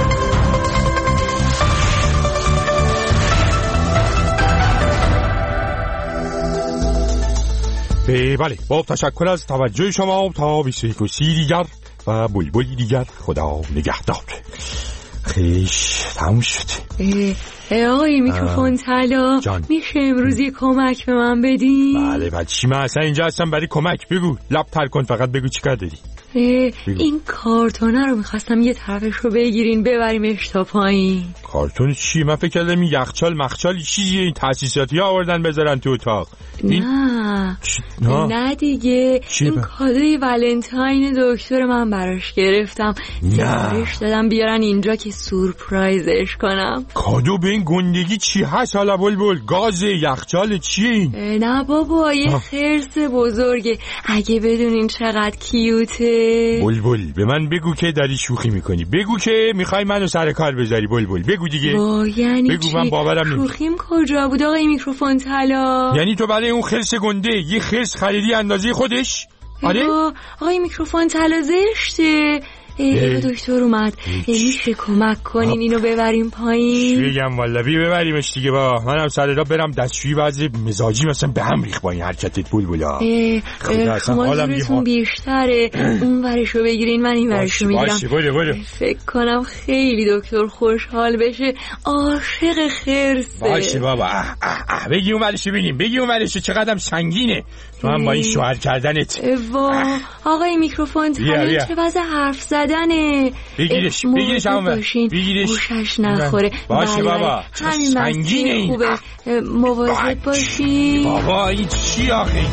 بله، با تشکر از توجه شما تا بیست و یک دیگر و بلبلی دیگر خدا نگهدار. خیش تموم شد. آقای میکروفون طلا، میشه امروز یه کمک به من بدین؟ بله بله، چی؟ من اصلا اینجا هستم برای کمک. بگو، لب تر کن، فقط بگو چی کار داری. این کارتونه رو میخواستم یه طرفش رو بگیرین ببریمش تا پایین. کارتون چی؟ من فکر کردم این یخچال مخچال چیزیه، این تاسیساتی ها آوردن بذارن تو اتاق. این... نه نه, نه دیگه این کادوی ولنتاین دکتر من براش گرفتم، سفارش دادم بیارن اینجا که سورپرایزش کنم. کادو به این گندگی چی هست حالا بلبل؟ گاز یخچال چیه این؟ نه بابا، یه خرس بزرگه، اگه بدونین چقدر کیوته. بلبل به من بگو که داری شوخی میکنی، بگو که میخوای منو سر کار بذاری. بلبل بگو دیگه. یعنی بگو چی؟ من باورم نمیشه. شوخیم کجا بود آقای میکروفون طلا؟ یعنی تو برای اون خرس گنده یه خرس خریدی اندازه خودش؟ آره آقای میکروفون طلا زشته. ای دکتر اومد، میشه کمک کنین اینو ببریم پایین؟ چی بگم والا، بی ببریمش دیگه. با منم سر را برم دستشویی، وضع مزاجی مثلا به هم ریخت با این حرکتت بلبلا. شما زورتون بیشتره، اون ورشو بگیرین من این ورشو میگیرم. باشه بله بله. فکر کنم خیلی دکتر خوشحال بشه، عاشق خرسه. باشه بابا، اه اه اه. بگی اون ورشو ببینیم، بگی اون ورشو چقدر سنگینه. تو هم با این شوهر کردنت. وا آقای میکروفون طلا چه وضع حرف زدنه. بگیرش بگیرش همون بگیرش، گوشش نخوره. باشه بابا، سنگینه این. خوبه مواظب باشی. بابا این چی آخه؟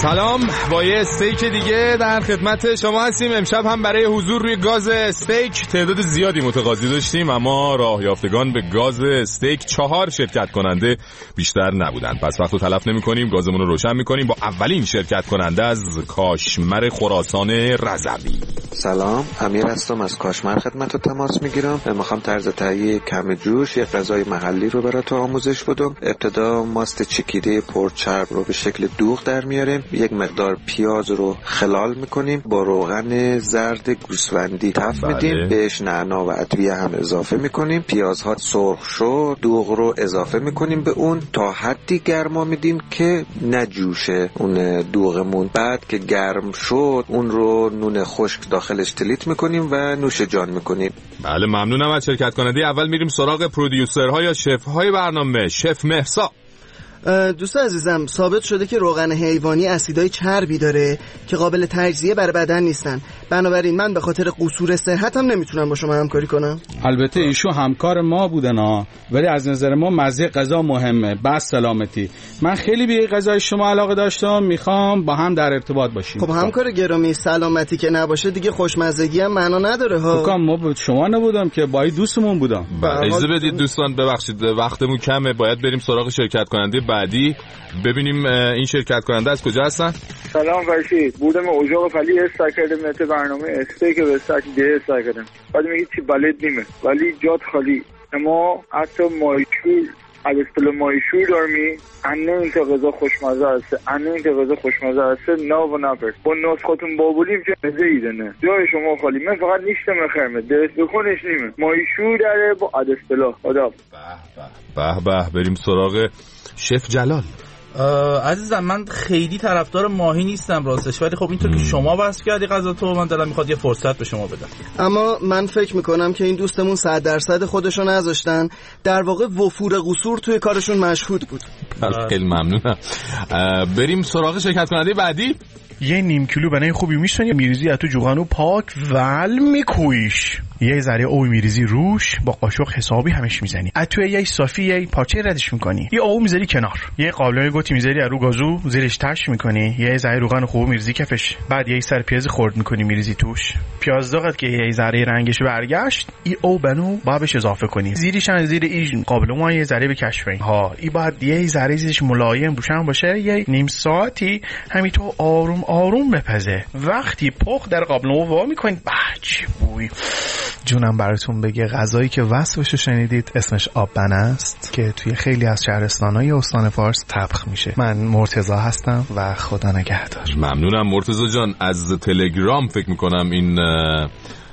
سلام، با یه استیک دیگه در خدمت شما هستیم. امشب هم برای حضور روی گاز استیک تعداد زیادی متقاضی داشتیم، اما راه یافتگان به گاز استیک چهار شرکت کننده بیشتر نبودن. پس وقت رو تلف نمی کنیم، گازمون رو روشن می کنیم با اولین شرکت کننده از کاشمر خراسان رضوی. سلام، امیر هستم از کاشمر خدمت رو تماس میگیرم. میخوام طرز تهیه کم جوش یه غذای محلی رو براتون آموزش بدم. ابتدا ماست چکیده پرچرب رو به شکل دوغ در میاریم، یک مقدار پیاز رو خلال میکنیم، با روغن زرد گوسفندی تف بله. میدیم، بهش نعنا و ادویه هم اضافه میکنیم. پیازها سرخ شد، دوغ رو اضافه میکنیم به اون تا حدی گرما میدیم که نجوشه اون دوغمون. بعد که گرم شد اون رو نون خشک داخلش تلیت میکنیم و نوش جان میکنیم. بله، ممنونم از شرکت کننده. اول میریم سراغ پرودیوسرها یا شف‌های برنامه. شف مهرسا. دوست عزیزم، ثابت شده که روغن حیوانی اسیدای چربی داره که قابل تجزیه برای بدن نیستن. بنابراین من به خاطر قصور صحتم نمیتونم با شما همکاری کنم. البته ایشو همکار ما بودن ها، ولی از نظر ما مزه غذا مهمه، بس سلامتی. من خیلی به غذای شما علاقه داشتم، میخوام با هم در ارتباط باشیم. خب همکار گرامی، سلامتی که نباشه دیگه خوشمزگی هم معنا نداره ها. حکم ما با شما نبودم که با دوستمون بودم. اجازه بدید دوستان، ببخشید وقتمون کمه، باید بریم سراغ شرکت کننده بعدی. ببینیم این شرکت کننده از کجا هستن. سلام فرشید، بودم اجاق فلی استار کردم نت برنامه استیک به استاک ده استار کردم. بعد میگه چی بلد نیمه ولی جات خالی. اما حتی مایشور از اصطلاح مایشور دارمی انه این غذا خوشمزه است، انه این غذا خوشمزه است. نه و نه با نسختون بابولیم چه مزه ایده نه جای شما خالی. من فقط نیشتم خرمه درست بکنش نیمه مایشور داره با از اصطلاح. خدا به به. بریم سراغ شف جلال. عزیزم، من خیلی طرفدار ماهی نیستم راستش، ولی خب اینطور که شما وصف کردی غذا تو، من دلم میخواد یه فرصت به شما بدم. اما من فکر میکنم که این دوستمون صد درصد خودشون نذاشتن، در واقع وفور قصور توی کارشون مشهود بود. خیلی ممنونم. بریم سراغ شرکت کننده بعدی. یه نیم کیلو بنای خوبی میشونی، میریزی از تو جوغانو پاک ول میکویش، یه ذره او میریزی روش، با قاشق حسابی همش میزنی، از توی یه صافی یه پارچه ردش میکنی، یه او میذاری کنار، یه قابلمه گوتی میذاری رو گازو زیرش تش میکنی، یه ذره روغن خوب میریزی کفش، بعد یه سر پیاز خرد میکنی میریزی توش. پیاز داغت که یه ذره رنگش برگشت، ای او بنو بابش اضافه کنی، زیرش هم زیر این قابلمه یه ذره بکشفین ها، ای بعد یه ذره زیرش ملایم روشن باشه، یه نیم ساعتی همینطور آروم آروم بپزه. وقتی پخت در قابلمه وا میکنید، بچ بوی جونم براتون بگه، غذایی که وصفشو شنیدید اسمش آببنه است که توی خیلی از شهرستان‌های استان فارس طبخ میشه. من مرتضی هستم و خدا نگهدار. ممنونم مرتضی جان. از تلگرام فکر میکنم این اه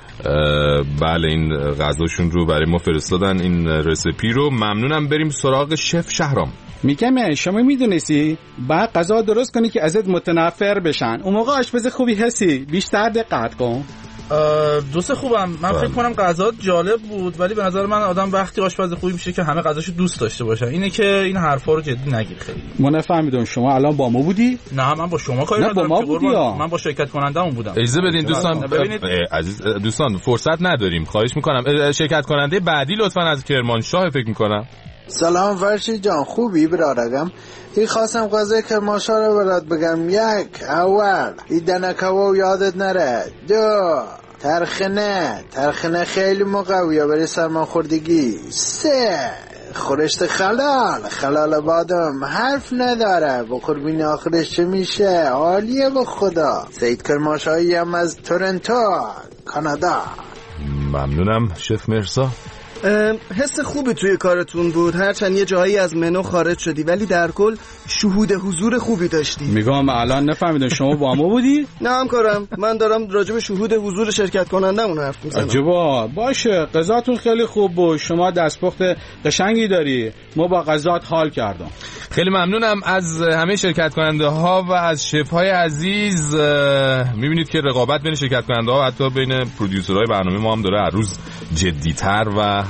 اه بله این غذاشون رو برای ما فرستادن، این رسیپی رو. ممنونم. بریم سراغ شف شهرام. میگم شما میدونستی باید غذا درست کنی که ازت متنفر بشن، اون موقع آشپز خوبی هستی، بیشتر دقت کن. دوست خوبم، من فکر کنم غذا جالب بود، ولی به نظر من آدم وقتی آشپز خوبی میشه که همه غذاشو دوست داشته باشن. اینه که این حرفا رو جدی نگیر. خیلی ما نفهمیدم شما الان با ما بودی؟ نه من با شما کاری ندارم، با ما بودی یا؟ من با شرکت کننده‌مون بودم. اجازه بدین دوستان، ببینید عزیز دوستان فرصت نداریم، خواهش میکنم. شرکت کننده بعدی لطفاً از کرمانشاه فکر میکنم. سلام فرشید جان، خوبی برادرم؟ ای خواستم غذای کرمانشاه رو برات بگم. یک، اول ای دنه کباب یادت نره. دو، ترخنه ترخنه خیلی مقویه برای سرماخوردگی. سه، خورشت خلال خلال بادم حرف نداره، بخور بین آخرش چه میشه، عالیه به خدا. سید کرمانشاهی هم از تورنتو کانادا. ممنونم شف مرسا. حس خوبی توی کارتون بود، هرچند یه جایی از منو خارج شدی، ولی در کل شهود حضور خوبی داشتی. میگم الان نفهمیدم شما با ما بودی؟ نه همکارم، من دارم راجع به شهود حضور شرکت کنندمون حرف میزنم. عجبا، باشه غذاتون خیلی خوب بود، شما دستپخت قشنگی داری، ما با غذات حال کردم. خیلی ممنونم از همه شرکت کننده ها و از شف های عزیز. میبینید که رقابت بین شرکت کننده ها حتی بین پرودیوسرهای برنامه ما هم داره هر روز جدی‌تر و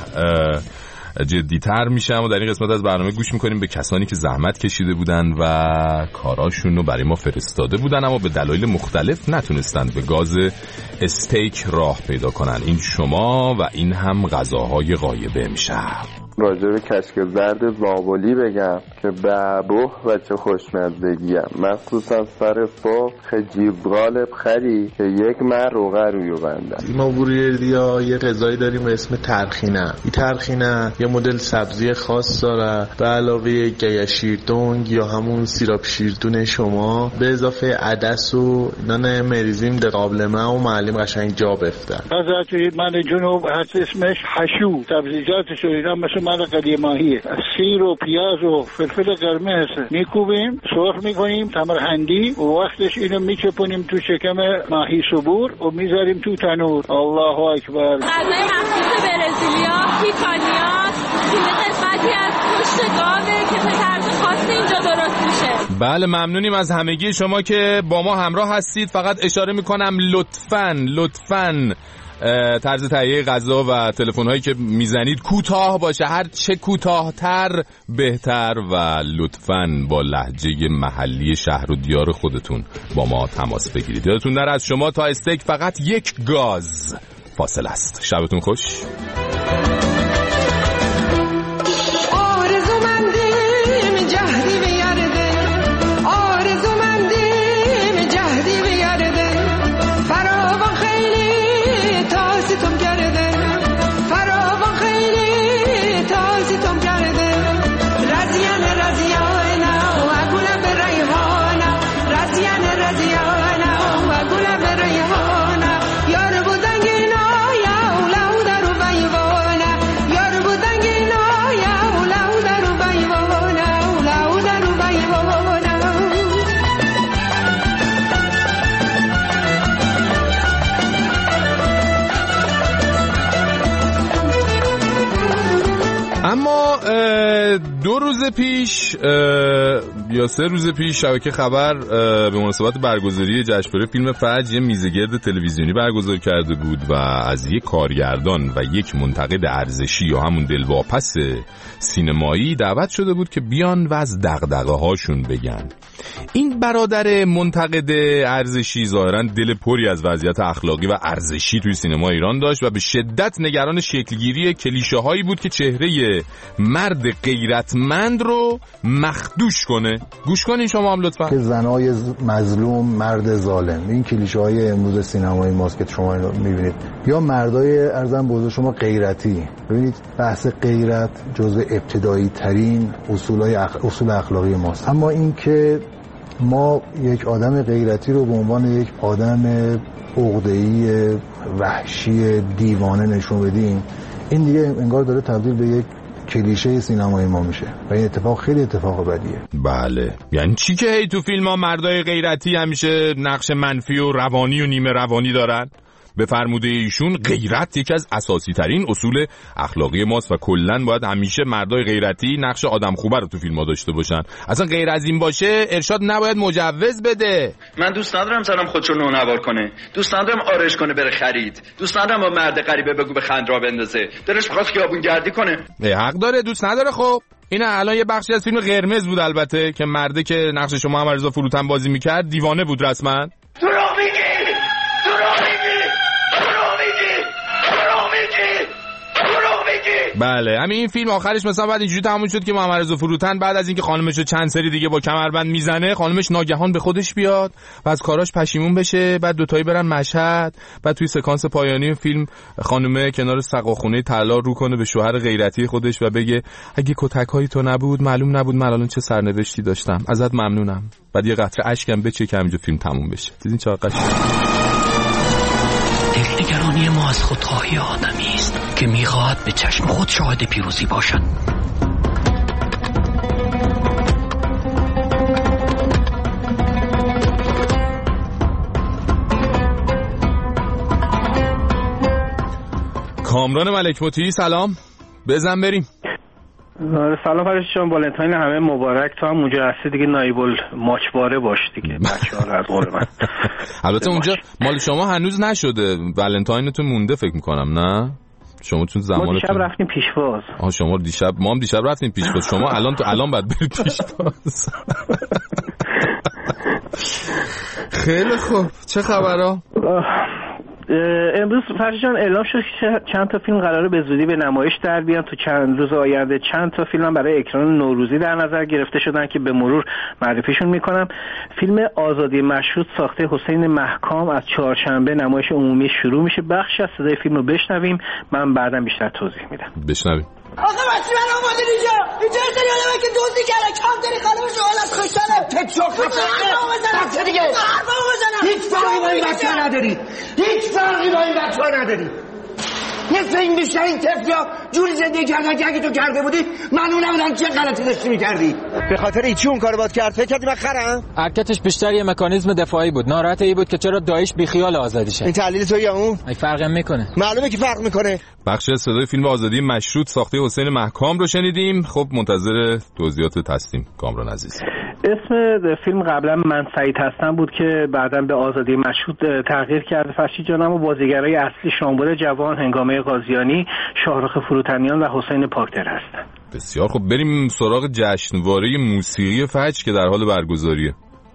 جدی‌تر میشه و در این قسمت از برنامه گوش میکنیم به کسانی که زحمت کشیده بودن و کاراشون رو برای ما فرستاده بودن اما به دلایل مختلف نتونستند به گاز استیک راه پیدا کنن. این شما و این هم غذاهای غایبه امشب. راجع به کشک زرد زابلی بگم که بابوه و چه خوشمزگیه، مخصوصا سر صبح خجیب غالب خری که یک مر روغه رویو بنده. ما بوریردیا یه غذایی داریم به اسم ترخینه. این ترخینه یه مدل سبزی خاص داره به علاوه گیشیردونگ یا همون سیراب شیردون شما به اضافه عدس و نان مریزیم در قابلمه و معلم قشنگ جا بفته. حضرت من جنوب هست اسمش حشو، سبزیجاتش اینا مثل مرقه ماهیه، سیر و پیاز و فلفل قرمز میکوبیم، سرخ میکنیم تمرهندی و وقتش اینو میچپونیم تو شکم ماهی صبور و میذاریم تو تنور. الله اکبر. غذای مخصوص برزیلیا پیکانیاس که قسمتی از پشت گاوه که به طرز خاص اینجا درست میشه. بله ممنونیم از همگی شما که با ما همراه هستید. فقط اشاره میکنم لطفاً لطفاً طرز تهیه غذا و تلفن هایی که میزنید کوتاه باشه، هر چه کوتاه‌تر بهتر، و لطفاً با لهجه محلی شهر و دیار خودتون با ما تماس بگیرید. یادتون نره از شما تا استیک فقط یک گاز فاصله است. شبتون خوش. اما دو روز پیش یا سه روز پیش شبکه خبر به مناسبت برگزاری جشنواره فیلم فجر یه میزگرد تلویزیونی برگزار کرده بود و از یک کارگردان و یک منتقد ارزشی یا همون دلواپس سینمایی دعوت شده بود که بیان و از دغدغه هاشون بگن. این برادر منتقد ارزشی ظاهراً دل پری از وضعیت اخلاقی و ارزشی توی سینما ایران داشت و به شدت نگران شکلگیری کلیشه هایی بود که چهره مرد غیرتمند رو مخدوش کنه. گوش کنین شما هم لطفا. که زنای مظلوم، مرد ظالم، این کلیشه های امروز سینمای ماست که شما میبینید، یا مردای ارزم بزرگ شما غیرتی. ببینید بحث غیرت جزء ابتدایی ترین اصولای اخ... اصول اخلاقی ماست. اما این که ما یک آدم غیرتی رو به عنوان یک آدم عقده‌ای وحشی دیوانه نشون بدیم، این دیگه انگار داره تبدیل به یک کلیشه سینمای ما میشه و این اتفاق خیلی اتفاق بدیه. بله، یعنی چی که هی تو فیلم ها مردای غیرتی همیشه نقش منفی و روانی و نیمه روانی دارن؟ به فرموده ایشون غیرت یکی از اساسی ترین اصول اخلاقی ماست و کلن باید همیشه مردای غیرتی نقش آدم خوبه رو تو فیلم ها داشته باشن. اصلا غیر از این باشه ارشاد نباید مجوز بده. من دوست ندارم زنم خودشو نونوار کنه، دوست ندارم آرش کنه بره خرید، دوست ندارم با مرد غریبه بگو به خند را بندازه، دلش می‌خواد خیابون گردی کنه. حق داره، دوست نداره. خب اینا الان یه بخشی از فیلم قرمز بود البته که مرده که نقش شما محمد رضا فروتن بازی میکرد دیوانه بود رسما. دروغ میگی، دروغ میگی، دروغ میگی، دروغ میگی، دروغ میگی. بله، همین این فیلم آخرش مثلا بعد اینجوری تموم شد که محمد رضا فروتن بعد از اینکه خانمش رو چند سری دیگه با کمربند میزنه، خانمش ناگهان به خودش بیاد و از کاراش پشیمون بشه، بعد دوتایی برن مشهد، بعد توی سکانس پایانی فیلم خانمه کنار سقاخونه طلا رو کنه به شوهر غیرتی خودش و بگه اگه کتک‌های تو نبود معلوم نبود من الان چه سرنوشتی داشتم، ازت ممنونم. بعد یه قطره اشکم بچه که همینجا فیلم تموم بشه. دیدین چقدر قشنگه؟ دلنگرانی ما از خودخواهی آدمی است که میخواهد به چشم خود شاهد پیروزی باشد. کامران ملک مطیعی سلام، بزن بریم. سلام فرشت جان، والنتاین همه مبارک. تو هم اونجا هستی دیگه نایب الماچباره باش دیگه بچه‌ها رو از قول من. البته اونجا مال شما هنوز نشده، والنتاینتون مونده فکر میکنم. نه شما تو زمانتون ما دیشب رفتیم پیشواز. آها شما دیشب، ما هم دیشب رفتیم پیشواز. شما الان تو الان بعد برید پیشواز. خیلی خوب، چه خبرها؟ امروز فرشی جان اعلام شد که چند تا فیلم قراره به زودی به نمایش در بیان. تو چند روز آینده چند تا فیلم برای اکران نوروزی در نظر گرفته شدن که به مرور معرفیشون میکنم. فیلم آزادی مشروط ساخته حسین محکام از چهارشنبه نمایش عمومی شروع میشه. بخش از صدای فیلم رو بشنویم، من بعداً بیشتر توضیح میدم. بشنویم. آقا واسه من آماده اینجا اینجا سری آدمه که دوزی کرده کم داری خانمش رو حالت خوشتره تچو خفته دیگه هیچ فرقی با این بچه ها نداری هیچ فرقی با این بچه ها نداری. مثل این بیشتر این طفلا جوری زندگی کردن که اگه تو کرده بودی معلوم نبودن چه غلطی داشتی میکردی. به خاطر ایچی اون کارو باد کرد فکر کردی من خرم؟ حرکتش بیشتر یه مکانیزم دفاعی بود. ناراحت ای بود که چرا داعش بیخیال آزادی شه. این تحلیل تو یا اون؟ ای فرق میکنه. معلومه که فرق میکنه. بخش از صدای فیلم آزادی مشروط ساخته حسین محکام رو شنیدیم. خب منتظر توضیحات تسلیم کامران عزیز. اسم فیلم قبلا من سعید هستم بود که بعداً به آزادی مشروط تغییر کرده فرشید جانم و بازیگرای اصلی شامبور جوان، هنگامه قاضیانی، شاهرخ فروتنیان و حسین پاکدل هستند. بسیار خب، بریم سراغ جشنواره موسیقی فجر که در حال برگزاریه.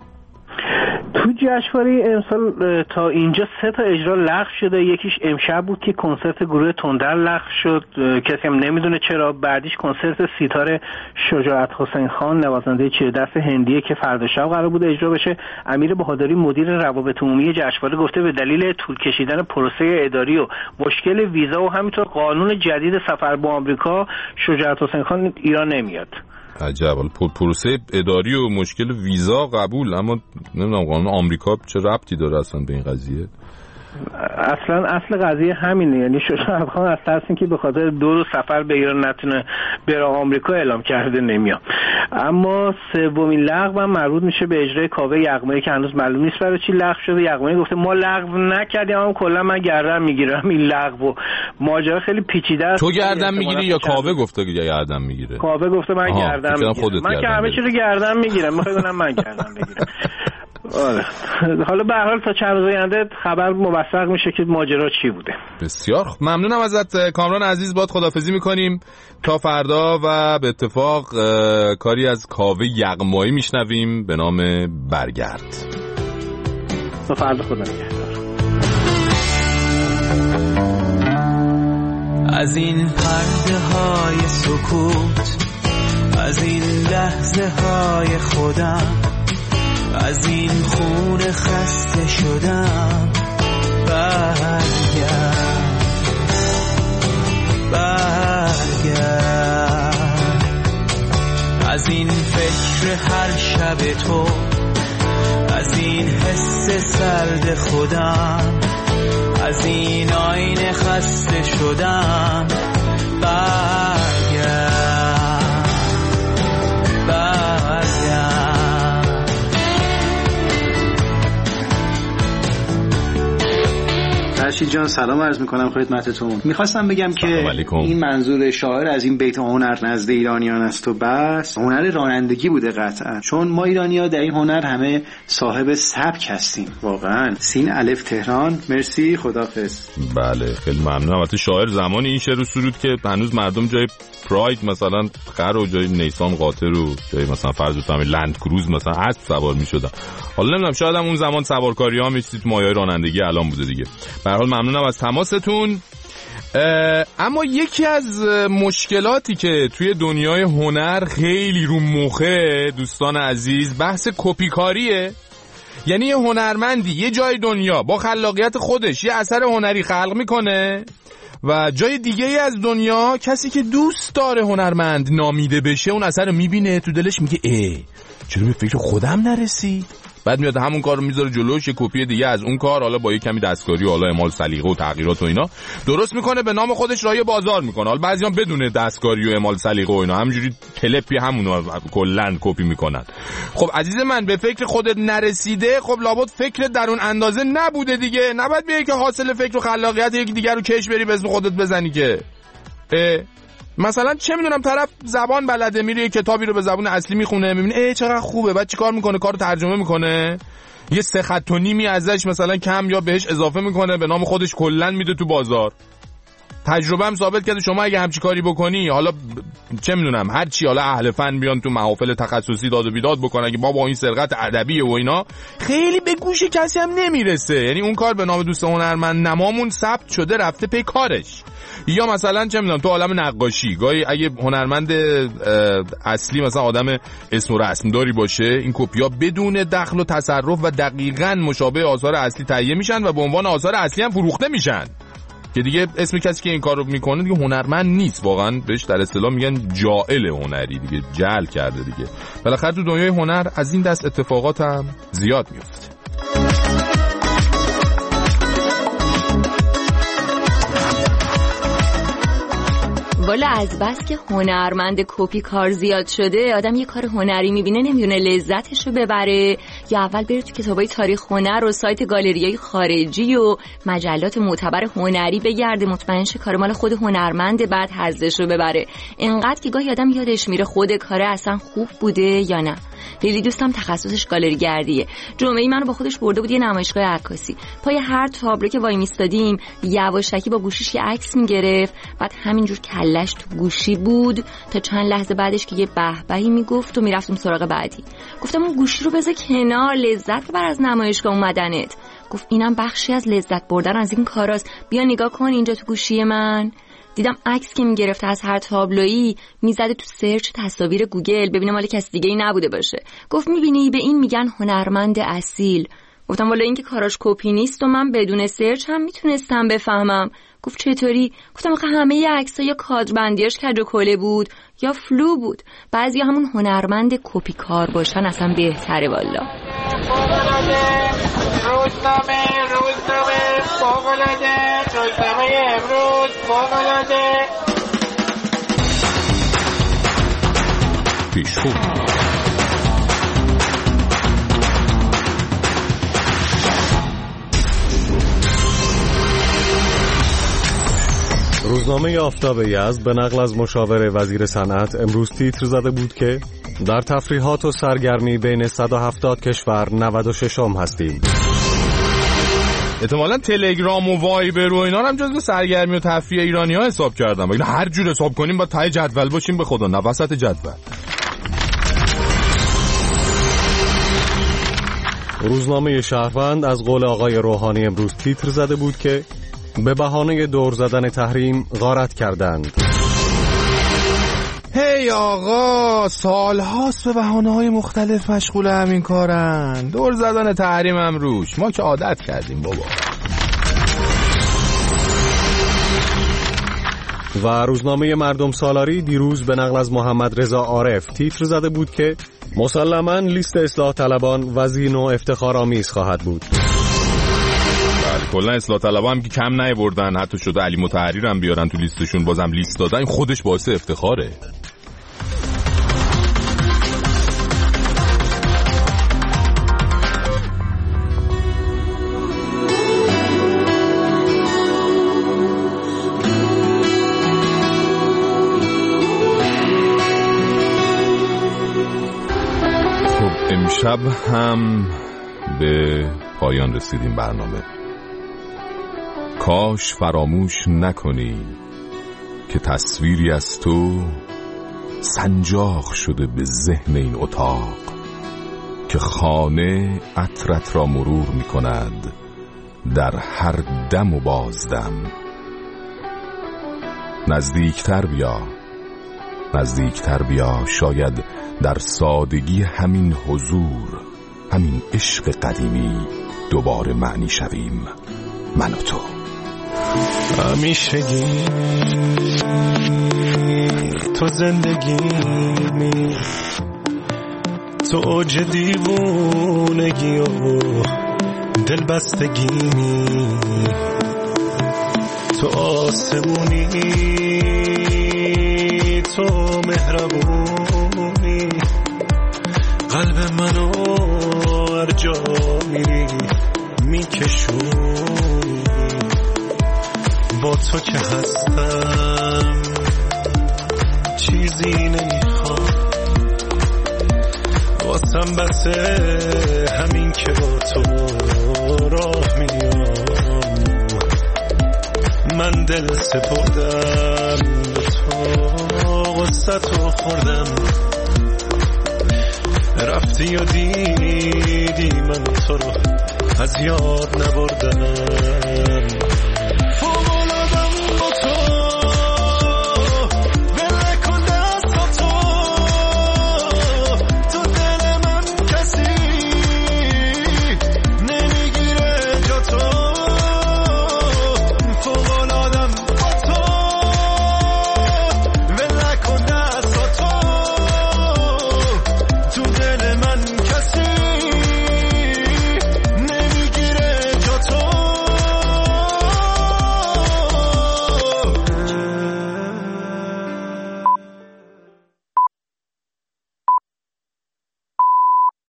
تو جشنواره امسال تا اینجا سه تا اجرا لغو شده. یکیش امشب بود که کنسرت گروه تندر لغو شد، کسی هم نمیدونه چرا. بعدیش کنسرت سیتار شجاعت حسین خان نوازنده چیردست هندیه که فردا شب قرار بود اجرا بشه. امیر بهادری مدیر روابط عمومی جشنواره گفته به دلیل طول کشیدن پروسه اداری و مشکل ویزا و همینطور قانون جدید سفر به آمریکا شجاعت حسین خان ایران نمیاد. عجب. پروسه اداری و مشکل ویزا قبول، اما نمیدونم قانون آمریکا چه ربطی داره اصلا به این قضیه؟ اصلا اصل قضیه همینه، یعنی شجاعت خان از ترس اینکه به خاطر دو روز سفر به ایران نتونه بره آمریکا اعلام کرده نمیاد. اما سومین لغو هم مربوط میشه به اجرای کاوه یغمایی که هنوز معلوم نیست برای چی لغو شده. یغمایی گفته ما لغو نکردیم، اما کلا من گردن میگیرم این لغو. ماجرا خیلی پیچیده است. تو گردن میگیری یا کاوه گفته که گردن میگیره؟ کاوه گفته من گردن میگیرم. من که همه چی رو گردن میگیرم، میخوام بگم من گردن بگیرم. آره. حالا به هر حال تا چند روز آینده خبر موثق میشه که ماجرا چی بوده. بسیار ممنونم ازت کامران عزیز. باد خداحافظی میکنیم تا فردا و به اتفاق کاری از کاوه یغمایی میشنویم به نام برگرد. تا فردا خدا نگهدار. از این پرده های سکوت، از این لحظه های خودم، از این خون خسته شدم، برگرد برگرد. از این فکر هر شب تو، از این حس سرد خودم، از این آینه خسته شدم، برگرد برگرد. فرشید جان سلام عرض میکنم خدمتتون. میخواستم بگم که این منظور شاعر از این بیت هنر نزد ایرانیان است و بس هنر رانندگی بوده قطعا، چون ما ایرانی‌ها در این هنر همه صاحب سبک هستیم واقعا. سین الف تهران. مرسی، خداحافظ. بله خیلی ممنونم. البته شاعر زمانی این شعر رو سرود که هنوز مردم جای پراید مثلا خر و جای نیسان قاطر و جای مثلا فرض بفرمایید لند کروز مثلا اسب سوار می‌شدن. حالا نمیدونم شاید هم اون زمان سوارکاری‌ها می‌شد تو مایه‌های رانندگی الان بوده دیگه. به هر حال ممنونم از تماستون. اما یکی از مشکلاتی که توی دنیای هنر خیلی رو مخه دوستان عزیز بحث کپی کاریه. یعنی یه هنرمندی یه جای دنیا با خلاقیت خودش یه اثر هنری خلق میکنه و جای دیگه ای از دنیا کسی که دوست داره هنرمند نامیده بشه اون اثر رو میبینه تو دلش میگه ای چرا به فکر خودم نرسید، بعد میاد همون کار رو میذاره جلوش، یه کپی دیگه از اون کار حالا با یه کمی دستکاری و حالا اعمال سلیقه و تغییرات و اینا درست میکنه، به نام خودش راه بازار میکنه. حالا بعضیام بدون دستکاری و اعمال سلیقه و اینا همینجوری تلپی همونو کلا کپی میکنن. خب عزیز من به فکر خودت نرسیده، خب لابد فکر در اون اندازه نبوده دیگه. نباید بیای که حاصل فکر و خلاقیت یکی دیگر رو کش بری به اسم خودت بزنی که مثلا چه میدونم طرف زبان بلده میره یه کتابی رو به زبان اصلی میخونه میبینه ای چقدر خوبه، بعد چیکار میکنه کارو ترجمه میکنه یه سه خط و نیمی ازش مثلا کم یا بهش اضافه میکنه به نام خودش کلا میده تو بازار. تجربه هم ثابت کرده شما اگه همچی کاری بکنی، حالا چه میدونم هر چی، حالا اهل فن بیان تو محافل تخصصی داد و بیداد بکنن که بابا این سرقت ادبیه و اینا، خیلی به گوش کسی هم نمیرسه. یعنی اون کار به نام دوست هنرمند نمامون ثبت شده رفته پی کارش. یا مثلا چه میدونم تو عالم نقاشی، گاهی اگه هنرمند اصلی مثلا آدم اسم و رسمداری باشه، این کپیا بدون دخل و تصرف و دقیقاً مشابه آثار اصلی تهیه میشن و به عنوان آثار اصلی هم فروخته میشن که دیگه اسم کسی که این کارو میکنه دیگه هنرمند نیست، واقعا بهش در اصطلاح میگن جاعل هنری، دیگه جعل کرده دیگه. بالاخره تو دنیای هنر از این دست اتفاقات هم زیاد میفته. والا از بس که هنرمند کپی کار زیاد شده، آدم یه کار هنری میبینه نمیدونه لذتشو ببره یا اول بره تو کتابای تاریخ هنر و سایت گالریای خارجی و مجلات معتبر هنری بگرده مطمئن شه کار مال خود هنرمند، بعد حظشو ببره. اینقدر که گاهی آدم یادش میره خود کاره اصلا خوب بوده یا نه. لیلی دوستم تخصصش گالری گردیه. جمعه‌ای منو با خودش برده بود یه نمایشگاه عکاسی. پای هر تابلو که وای میستادیم یواشکی با گوشیش یه عکس میگرفت، بعد همینجور کلش تو گوشی بود تا چند لحظه بعدش که یه بهبهی میگفت و میرفتم سراغ بعدی. گفتم اون گوشی رو بذار کنار، لذت ببر از نمایشگاه اومدنت. گفت اینم بخشی از لذت بردن از این کاراست، بیا نگاه کن اینجا تو گوشی من. دیدم عکس که میگرفت از هر تابلویی میزده تو سرچ تصاویر گوگل ببینه مال کس دیگه ای نبوده باشه. گفت میبینی به این میگن هنرمند اصیل. گفتم والا این که کاراش کپی نیست و من بدون سرچ هم میتونستم بفهمم. گفت چطوری؟ گفتم آخه همه ی عکس‌ها یا کادربندیاش کج و کله بود یا فلو بود. بعضی همون هنرمند کپی کار باشن اصلا بهتره والا. روزنامه روزنامه فوق‌العاده، روزنامه امروز فوق‌العاده. پیشخو روزنامه آفتاب یزد به نقل از مشاور وزیر صنعت امروز تیتر زده بود که در تفریحات و سرگرمی بین صد و هفتاد کشور نود و ششم هستیم. احتمالاً تلگرام و وایبر و اینا هم جزو سرگرمی و تفریح ایرانی‌ها حساب کردن. ولی هر جور حساب کنیم با ته جدول باشیم، به خدا نه وسط جدول. روزنامه شهروند از قول آقای روحانی امروز تیتر زده بود که به بهانه دور زدن تحریم غارت کردند. هی آقا، سال هاست به بهانه های مختلف مشغول همین کارن. دور زدن تحریم هم روش، ما که عادت کردیم بابا. و روزنامه مردم سالاری دیروز به نقل از محمد رضا عارف تیتر زده بود که مسلماً لیست اصلاح طلبان وزین و افتخارآمیز خواهد بود. کلا اصلاح طلبا هم که کم نیاوردن، حتی شده علی مطهری هم بیارن تو لیستشون، بازم لیست دادن، این خودش باعث افتخاره. خب امشب هم به پایان رسیدیم برنامه. کاش فراموش نکنی که تصویری از تو سنجاق شده به ذهن این اتاق که خانه عطرت را مرور می کند در هر دم و بازدم. نزدیکتر بیا، نزدیکتر بیا، شاید در سادگی همین حضور، همین عشق قدیمی دوباره معنی شویم، من و تو. همیشگی تو زندگیمی، تو اوج دیوونگی و دلبستگیمی، تو آسمونی، تو مهربونی، قلب منو هر جا میری میکشونی. با تو که هستم چیزی نمیخوام، واسم بسه همین که با تو راه میام. من دل سپردم به تو، غصت رو خوردم، رفتی و دیدی من تو رو از یاد نبردم.